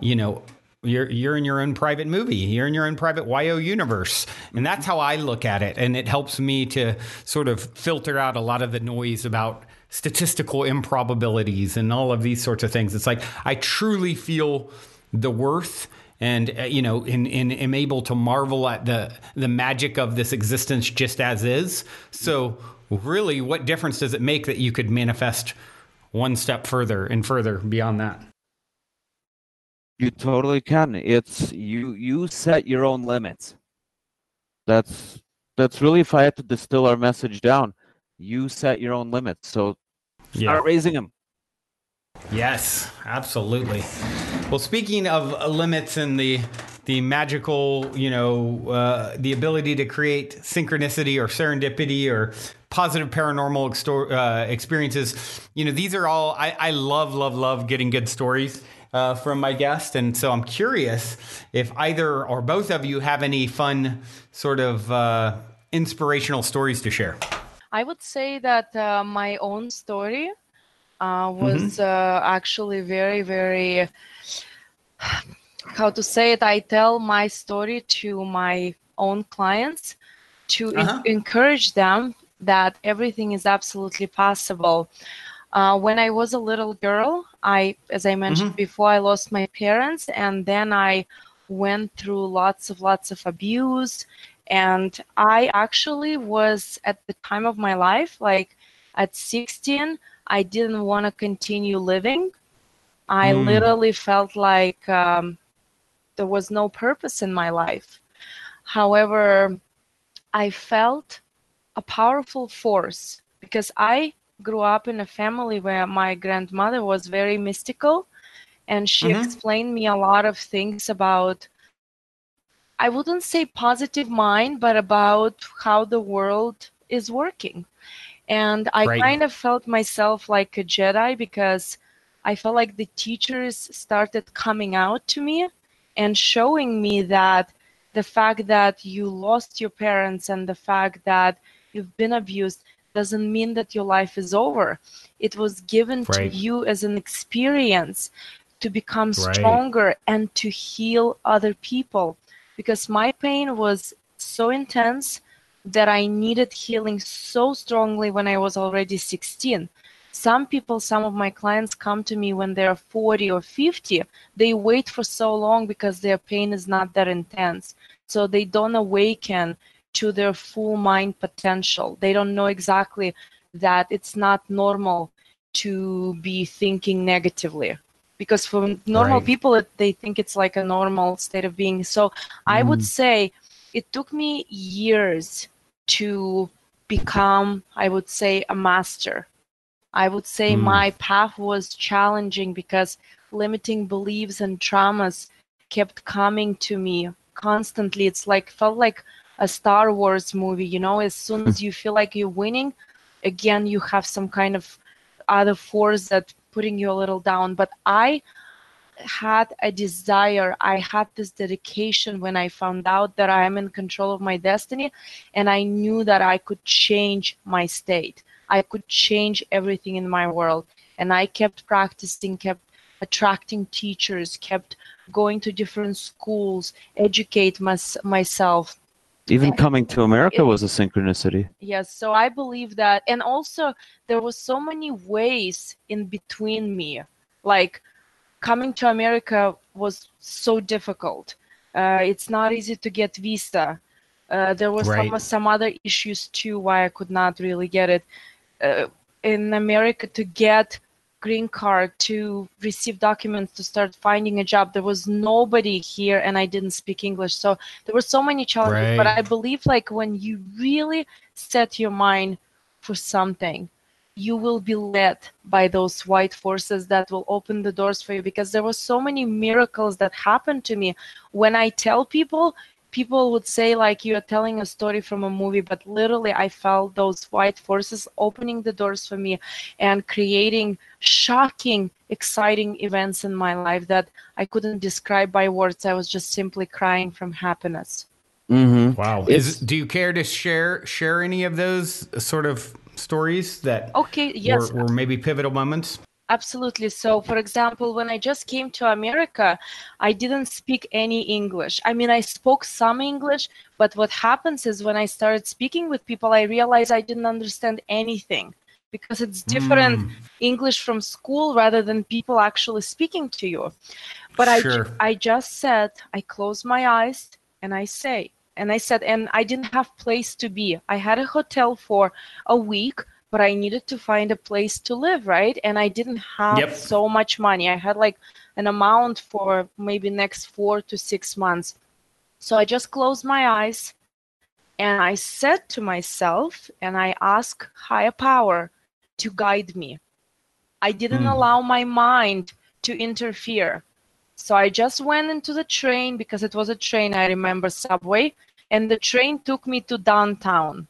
you're in your own private movie. You're in your own private YO universe. And that's how I look at it. And it helps me to sort of filter out a lot of the noise about statistical improbabilities and all of these sorts of things. It's like I truly feel the worth and, am able to marvel at the magic of this existence just as is. So really, what difference does it make that you could manifest one step further and further beyond that? You totally can. It's you set your own limits. That's really, if I had to distill our message down, you set your own limits. So start raising them. Yes, absolutely. Well, speaking of limits and the magical, the ability to create synchronicity or serendipity or positive paranormal experiences, these are all, I love getting good stories from my guest. And so I'm curious if either or both of you have any fun sort of inspirational stories to share. I would say that my own story was actually very, very, how to say it, I tell my story to my own clients to encourage them that everything is absolutely possible. When I was a little girl, as I mentioned before, I lost my parents, and then I went through lots of abuse. And I actually was, at the time of my life, like at 16, I didn't want to continue living. I literally felt like there was no purpose in my life. However, I felt a powerful force because I grew up in a family where my grandmother was very mystical, and she explained me a lot of things about, I wouldn't say positive mind, but about how the world is working. And I kind of felt myself like a Jedi, because I felt like the teachers started coming out to me and showing me that the fact that you lost your parents and the fact that you've been abused doesn't mean that your life is over. It was given to you as an experience to become stronger and to heal other people. Because my pain was so intense that I needed healing so strongly when I was already 16. Some people, some of my clients come to me when they're 40 or 50. They wait for so long because their pain is not that intense. So they don't awaken to their full mind potential. They don't know exactly that it's not normal to be thinking negatively. Because for normal people, they think it's like a normal state of being. So I would say it took me years to become, I would say, a master. I would say my path was challenging because limiting beliefs and traumas kept coming to me constantly. It's like, felt like a Star Wars movie, as soon as you feel like you're winning, again, you have some kind of other force that putting you a little down. But I had a desire, I had this dedication when I found out that I am in control of my destiny, and I knew that I could change my state. I could change everything in my world. And I kept practicing, kept attracting teachers, kept going to different schools, educate myself. Even coming to America was a synchronicity. Yes, so I believe that. And also, there was so many ways in between me. Like, coming to America was so difficult. It's not easy to get visa. There was some other issues too why I could not really get it. In America, to get green card, to receive documents, to start finding a job, there was nobody here, and I didn't speak English. So there were so many challenges. But I believe, like, when you really set your mind for something, you will be led by those white forces that will open the doors for you, because there were so many miracles that happened to me. When I tell people, people would say like, you're telling a story from a movie, but literally I felt those white forces opening the doors for me and creating shocking, exciting events in my life that I couldn't describe by words. I was just simply crying from happiness. Mm-hmm. Wow. Do you care to share any of those sort of stories that yes, were maybe pivotal moments? Absolutely. So, for example, when I just came to America, I didn't speak any English. I mean, I spoke some English, but what happens is when I started speaking with people, I realized I didn't understand anything, because it's different English from school rather than people actually speaking to you. But Sure. I just said, I closed my eyes and I said, and I didn't have place to be. I had a hotel for a week, but I needed to find a place to live, right? And I didn't have so much money. I had like an amount for maybe next 4 to 6 months. So I just closed my eyes and I said to myself, and I asked higher power to guide me. I didn't allow my mind to interfere. So I just went into the train, because it was a train, I remember, subway, and the train took me to downtown.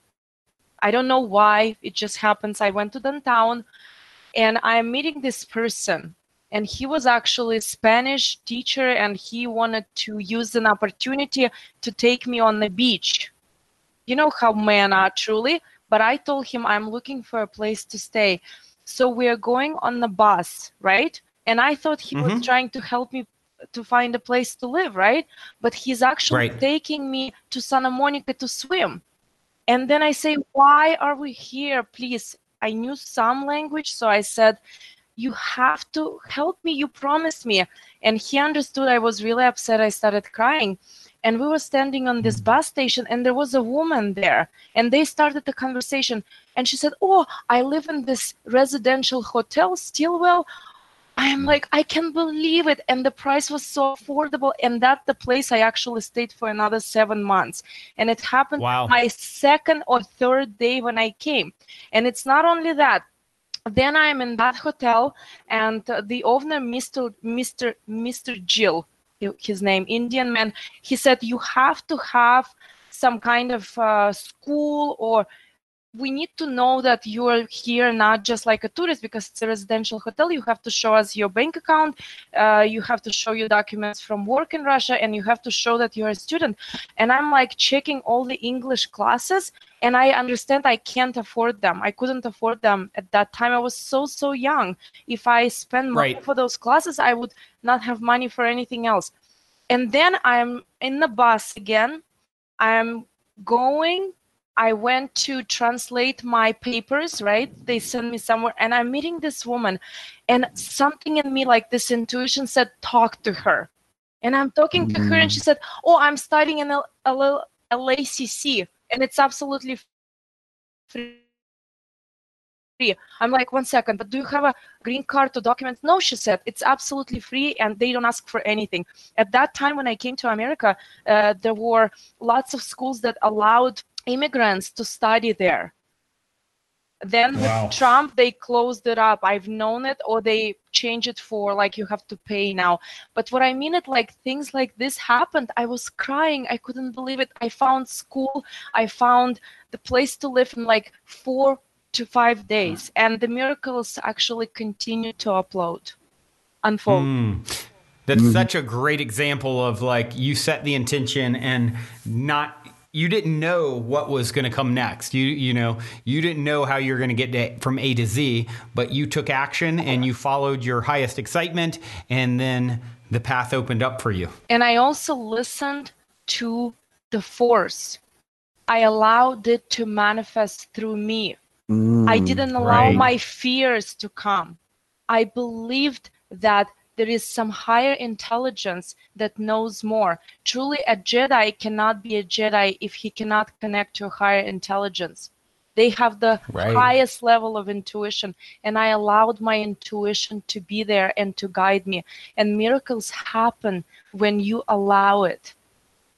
I don't know why, it just happens. I went to downtown and I'm meeting this person, and he was actually a Spanish teacher, and he wanted to use an opportunity to take me on the beach. You know how men are truly, but I told him I'm looking for a place to stay. So we're going on the bus, right? And I thought he was trying to help me to find a place to live, right? But he's actually taking me to Santa Monica to swim. And then I say, why are we here? Please. I knew some language, so I said, you have to help me. You promised me. And he understood. I was really upset. I started crying. And we were standing on this bus station, and there was a woman there. And they started the conversation. And she said, oh, I live in this residential hotel, Stillwell. I'm like, I can't believe it. And the price was so affordable. And that's the place I actually stayed for another 7 months. And it happened my second or third day when I came. And it's not only that. Then I'm in that hotel, and the owner, Mr. Jill, his name, Indian man, he said, you have to have some kind of school, or we need to know that you are here not just like a tourist, because it's a residential hotel. You have to show us your bank account. You have to show your documents from work in Russia, and you have to show that you're a student. And I'm like checking all the English classes, and I understand I can't afford them. I couldn't afford them at that time. I was so young. If I spend money for those classes, I would not have money for anything else. And then I'm in the bus again. I went to translate my papers, right? They sent me somewhere, and I'm meeting this woman, and something in me, like this intuition, said, talk to her. And I'm talking to her, and she said, oh, I'm studying in LACC, and it's absolutely free. I'm like, 1 second, but do you have a green card or documents? No, she said, it's absolutely free, and they don't ask for anything. At that time, when I came to America, there were lots of schools that allowed immigrants to study there. Then with Trump, they closed it up. I've known it, or they changed it for like, you have to pay now. But what I mean it, like, things like this happened. I was crying. I couldn't believe it. I found school. I found the place to live in like 4 to 5 days. And the miracles actually continue to unfold. That's such a great example of like, you set the intention and you didn't know what was going to come next. You didn't know how you're going to get from A to Z, but you took action and you followed your highest excitement, and then the path opened up for you. And I also listened to the force. I allowed it to manifest through me. I didn't allow my fears to come. I believed that there is some higher intelligence that knows more. Truly, a Jedi cannot be a Jedi if he cannot connect to a higher intelligence. They have the highest level of intuition, and I allowed my intuition to be there and to guide me. And miracles happen when you allow it.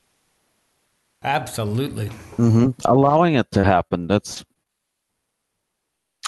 Absolutely. Allowing it to happen. That's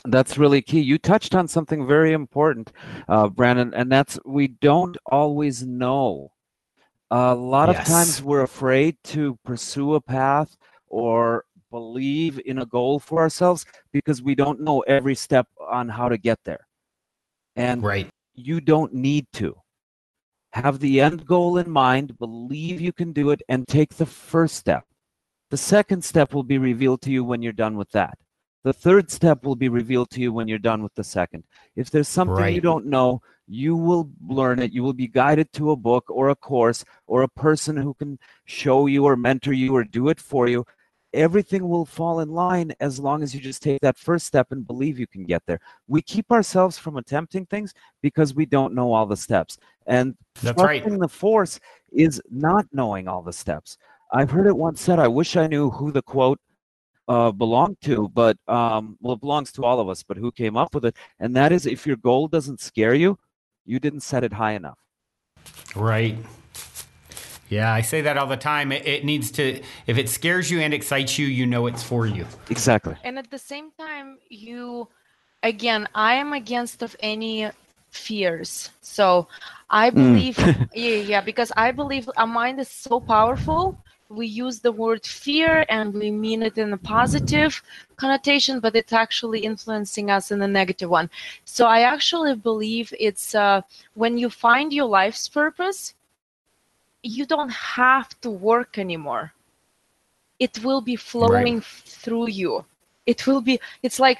That's really key. You touched on something very important, Brandon, and that's we don't always know. A lot of times Yes. we're afraid to pursue a path or believe in a goal for ourselves because we don't know every step on how to get there. And Right. you don't need to. Have the end goal in mind, believe you can do it, and take the first step. The second step will be revealed to you when you're done with that. The third step will be revealed to you when you're done with the second. If there's something you Right. don't know, you will learn it. You will be guided to a book or a course or a person who can show you or mentor you or do it for you. Everything will fall in line as long as you just take that first step and believe you can get there. We keep ourselves from attempting things because we don't know all the steps. And That's right. trusting the force is not knowing all the steps. I've heard it once said, I wish I knew who the quote belonged to, but well, it belongs to all of us, but who came up with it? And that is, if your goal doesn't scare you, you didn't set it high enough. Right. Yeah, I say that all the time. It needs to, if it scares you and excites you, you know it's for you. Exactly. And at the same time, again, I am against of any fears. So I believe, yeah, because I believe our mind is so powerful. We use the word fear and we mean it in a positive connotation, but it's actually influencing us in a negative one. So I actually believe it's when you find your life's purpose, you don't have to work anymore. It will be flowing through you. It will be, it's like,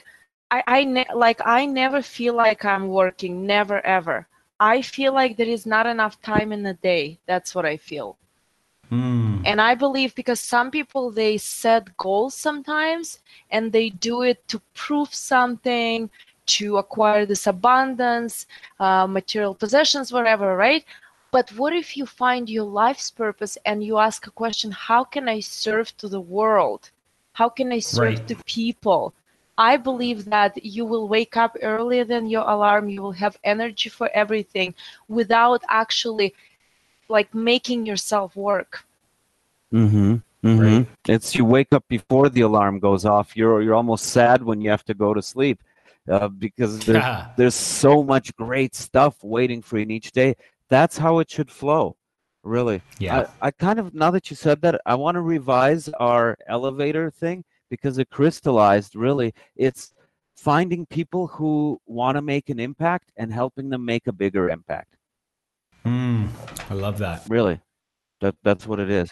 I never feel like I'm working, never ever. I feel like there is not enough time in the day. That's what I feel. And I believe because some people, they set goals sometimes and they do it to prove something, to acquire this abundance, material possessions, whatever, right? But what if you find your life's purpose and you ask a question, how can I serve to the world? How can I serve to people? I believe that you will wake up earlier than your alarm. You will have energy for everything without actually like making yourself work. Right. It's you wake up before the alarm goes off. You're almost sad when you have to go to sleep because there's so much great stuff waiting for you in each day. That's how it should flow, really. Yeah. I kind of, now that you said that, I want to revise our elevator thing because it crystallized, really. It's finding people who want to make an impact and helping them make a bigger impact. I love that. Really. That's what it is.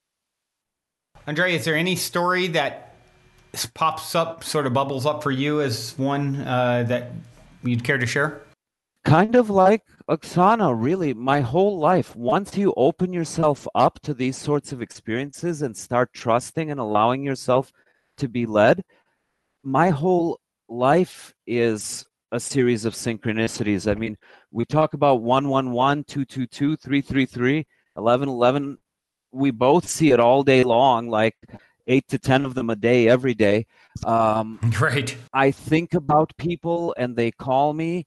Andre, is there any story that pops up, sort of bubbles up for you as one that you'd care to share? Kind of like Oksana, really, my whole life. Once you open yourself up to these sorts of experiences and start trusting and allowing yourself to be led, my whole life is a series of synchronicities. I mean, we talk about 111, 222, 333, 1111. We both see it all day long, like 8 to 10 of them a day, every day. Right. I think about people and they call me.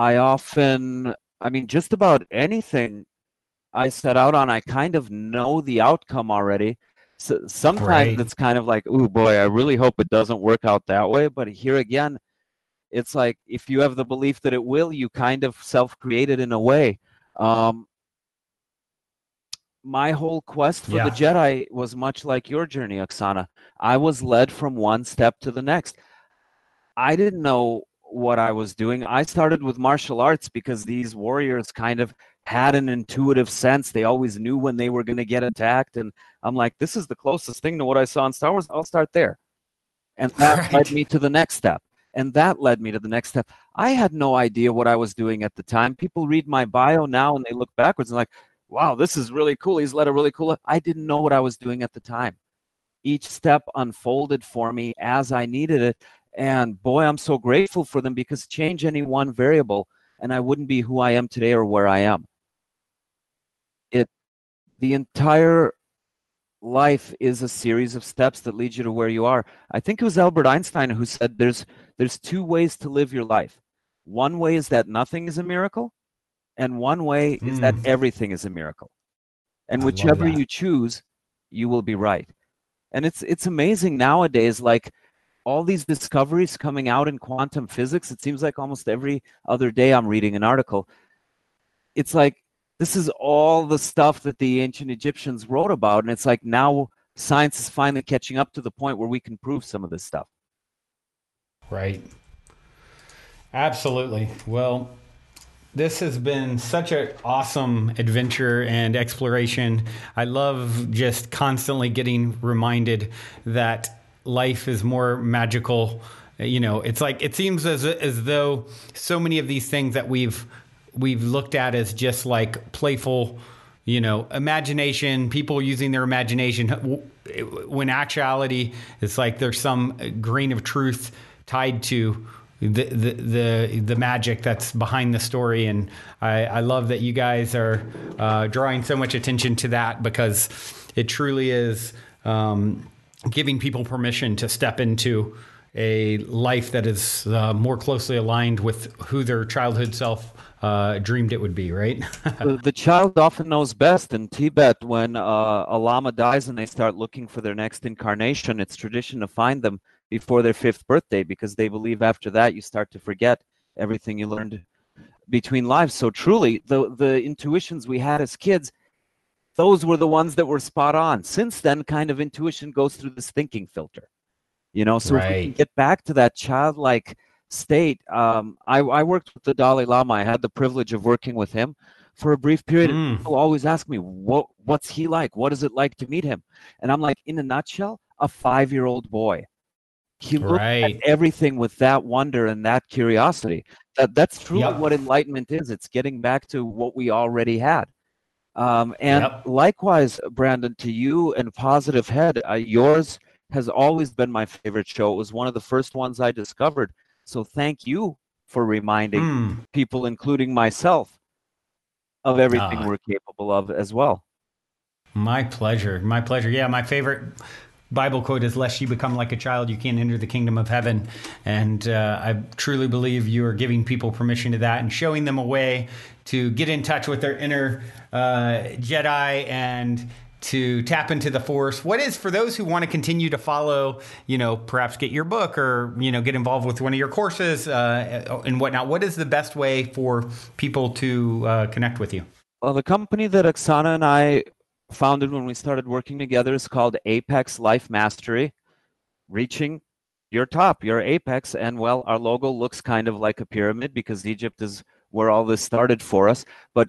I mean, just about anything I set out on, I kind of know the outcome already. So sometimes it's kind of like, oh boy, I really hope it doesn't work out that way. But here again, it's like if you have the belief that it will, you kind of self-create it in a way. My whole quest for the Jedi was much like your journey, Oksana. I was led from one step to the next. I didn't know what I was doing. I started with martial arts because these warriors kind of had an intuitive sense. They always knew when they were going to get attacked. And I'm like, this is the closest thing to what I saw in Star Wars. I'll start there. And that led me to the next step. And that led me to the next step. I had no idea what I was doing at the time. People read my bio now and they look backwards and like, wow, this is really cool. He's led a really cool life. I didn't know what I was doing at the time. Each step unfolded for me as I needed it. And boy, I'm so grateful for them because change any one variable and I wouldn't be who I am today or where I am. The entire life is a series of steps that lead you to where you are. I think it was Albert Einstein who said there's two ways to live your life. One way is that nothing is a miracle, and one way is that everything is a miracle. And whichever you choose, you will be right. And it's amazing nowadays, like all these discoveries coming out in quantum physics. It seems like almost every other day I'm reading an article. It's like, this is all the stuff that the ancient Egyptians wrote about. And it's like now science is finally catching up to the point where we can prove some of this stuff. Right. Absolutely. Well, this has been such an awesome adventure and exploration. I love just constantly getting reminded that life is more magical. You know, it's like, it seems as though so many of these things that we've looked at as just like playful, you know, imagination, people using their imagination, when actuality it's like there's some grain of truth tied to the magic that's behind the story. And I love that you guys are drawing so much attention to that, because it truly is giving people permission to step into a life that is more closely aligned with who their childhood self dreamed it would be, right? The child often knows best. In Tibet, when a lama dies and they start looking for their next incarnation, it's tradition to find them before their 5th birthday, because they believe after that you start to forget everything you learned between lives. So truly, the intuitions we had as kids, those were the ones that were spot on. Since then, kind of intuition goes through this thinking filter, you know. So if we can get back to that childlike state. I worked with the Dalai Lama. I had the privilege of working with him for a brief period. And people always ask me, what's he like? What is it like to meet him? And I'm like, in a nutshell, a 5-year-old boy. He looked at everything with that wonder and that curiosity. That's truly what enlightenment is. It's getting back to what we already had. Likewise, Brandon, to you and Positive Head, yours has always been my favorite show. It was one of the first ones I discovered. So thank you for reminding people, including myself, of everything we're capable of as well. My pleasure. My pleasure. Yeah, my favorite Bible quote is, lest you become like a child, you can't enter the kingdom of heaven. And I truly believe you are giving people permission to that and showing them a way to get in touch with their inner Jedi and to tap into the Force. What is, for those who want to continue to follow, you know, perhaps get your book or, you know, get involved with one of your courses and whatnot, what is the best way for people to connect with you? Well, the company that Oksana and I founded when we started working together is called Apex Life Mastery, reaching your top, your apex. And well, our logo looks kind of like a pyramid because Egypt is where all this started for us. But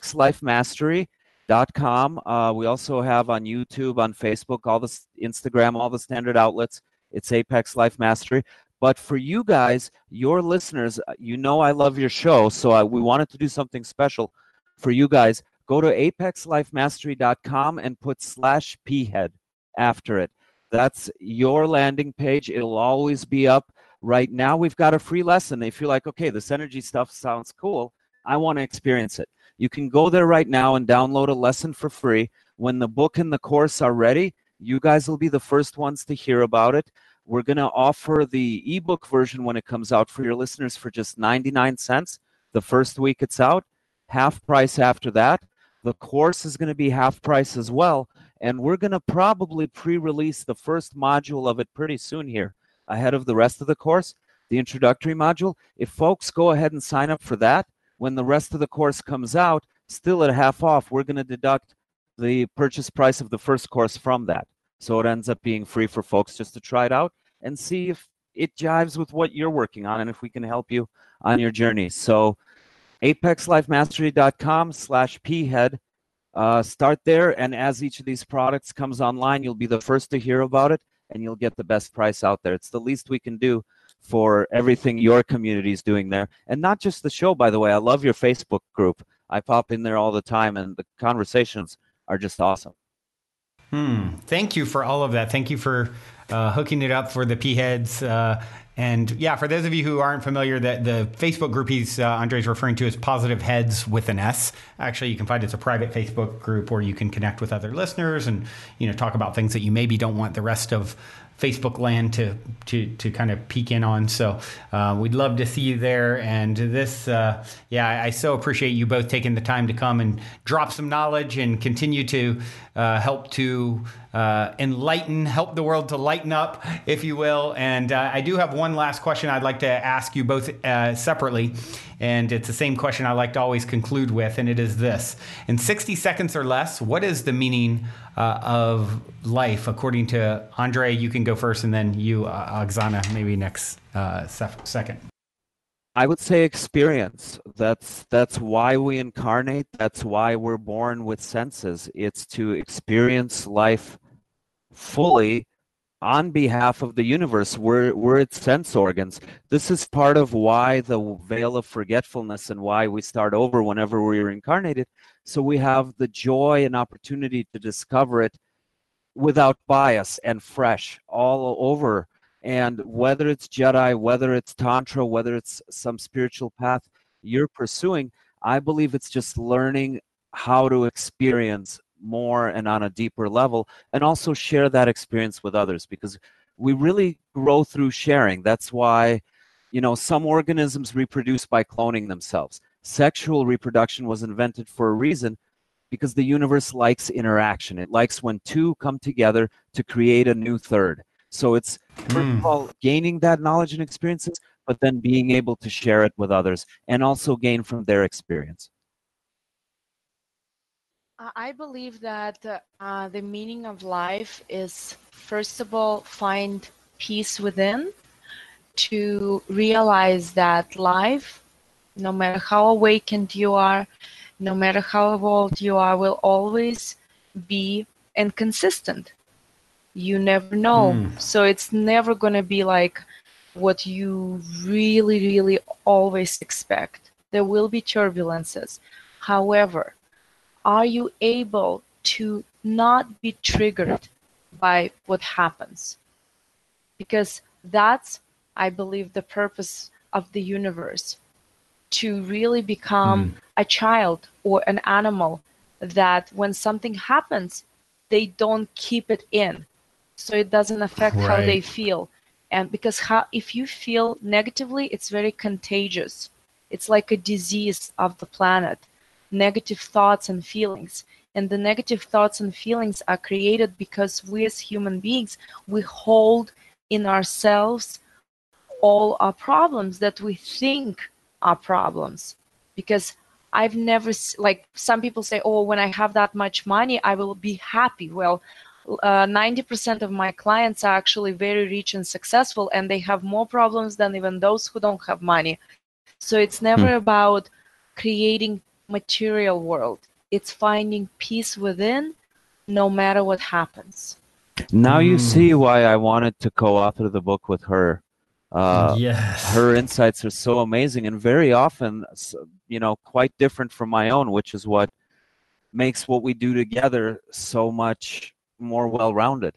apexlifemastery.com. We also have on YouTube, on Facebook, all the Instagram, all the standard outlets. It's Apex Life Mastery. But for you guys, your listeners, you know I love your show, so we wanted to do something special for you guys. Go to apexlifemastery.com and put /phead after it. That's your landing page. It'll always be up. Right now, we've got a free lesson. If you're like, okay, this energy stuff sounds cool, I want to experience it. You can go there right now and download a lesson for free. When the book and the course are ready, you guys will be the first ones to hear about it. We're going to offer the ebook version when it comes out for your listeners for just 99 cents the first week it's out, half price after that. The course is going to be half price as well, and we're going to probably pre-release the first module of it pretty soon here, ahead of the rest of the course, the introductory module. If folks go ahead and sign up for that, when the rest of the course comes out, still at half off, we're going to deduct the purchase price of the first course from that. So it ends up being free for folks just to try it out and see if it jives with what you're working on and if we can help you on your journey. So apexlifemastery.com /phead. Start there, and as each of these products comes online, you'll be the first to hear about it, and you'll get the best price out there. It's the least we can do for everything your community is doing there. And not just the show, by the way. I love your Facebook group. I pop in there all the time, and the conversations are just awesome. Thank you for all of that. Thank you for hooking it up for the P-Heads. And yeah, for those of you who aren't familiar, the Facebook group Andre's referring to is Positive Heads with an S. Actually, you can find it's a private Facebook group where you can connect with other listeners and, you know, talk about things that you maybe don't want the rest of Facebook land to kind of peek in on. So we'd love to see you there. And this, I so appreciate you both taking the time to come and drop some knowledge and continue to help to help the world to lighten up, if you will. And I do have one last question I'd like to ask you both separately. And it's the same question I like to always conclude with, and it is this. In 60 seconds or less, what is the meaning of life, according to Andre? You can go first, and then you, Oksana, maybe next second. I would say experience. That's why we incarnate. That's why we're born with senses. It's to experience life fully on behalf of the universe. We're its sense organs. This is part of why the veil of forgetfulness and why we start over whenever we're incarnated. So we have the joy and opportunity to discover it without bias and fresh all over. And whether it's Jedi, whether it's Tantra, whether it's some spiritual path you're pursuing, I believe it's just learning how to experience more and on a deeper level, and also share that experience with others, because we really grow through sharing. That's why, some organisms reproduce by cloning themselves. Sexual reproduction was invented for a reason, because the universe likes interaction. It likes when two come together to create a new third. So it's, first of all, gaining that knowledge and experiences, but then being able to share it with others and also gain from their experience. I believe that the meaning of life is, first of all, find peace within, to realize that life, no matter how awakened you are, no matter how evolved you are, will always be inconsistent. You never know. So it's never going to be like what you really, really always expect. There will be turbulences. However, are you able to not be triggered by what happens? Because that's, I believe, the purpose of the universe, to really become a child or an animal that when something happens, they don't keep it in. So it doesn't affect how they feel. And because if you feel negatively, it's very contagious. It's like a disease of the planet. Negative thoughts and feelings. And the negative thoughts and feelings are created because we as human beings, we hold in ourselves all our problems that we think are problems. Because I've never, like some people say, oh, when I have that much money, I will be happy. Well, 90% of my clients are actually very rich and successful, and they have more problems than even those who don't have money. So it's never about creating material world. It's finding peace within, no matter what happens. Now you see why I wanted to co-author the book with her. Yes. Her insights are so amazing and very often, quite different from my own, which is what makes what we do together so much more well-rounded.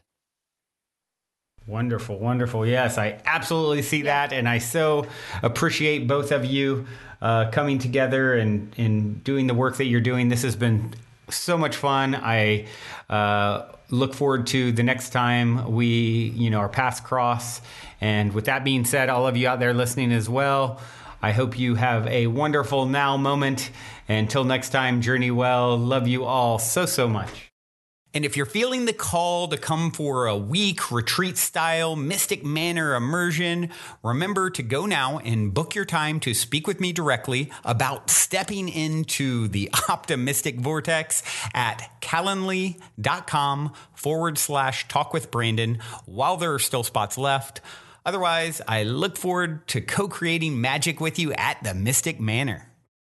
Wonderful, wonderful. Yes, I absolutely see that. And I so appreciate both of you coming together and doing the work that you're doing. This has been so much fun. I look forward to the next time our paths cross. And with that being said, all of you out there listening as well, I hope you have a wonderful now moment. Until next time, journey well. Love you all so, so much. And if you're feeling the call to come for a week retreat-style Mystic Manor immersion, remember to go now and book your time to speak with me directly about stepping into the optimistic vortex at calendly.com/talk with Brandon while there are still spots left. Otherwise, I look forward to co-creating magic with you at the Mystic Manor.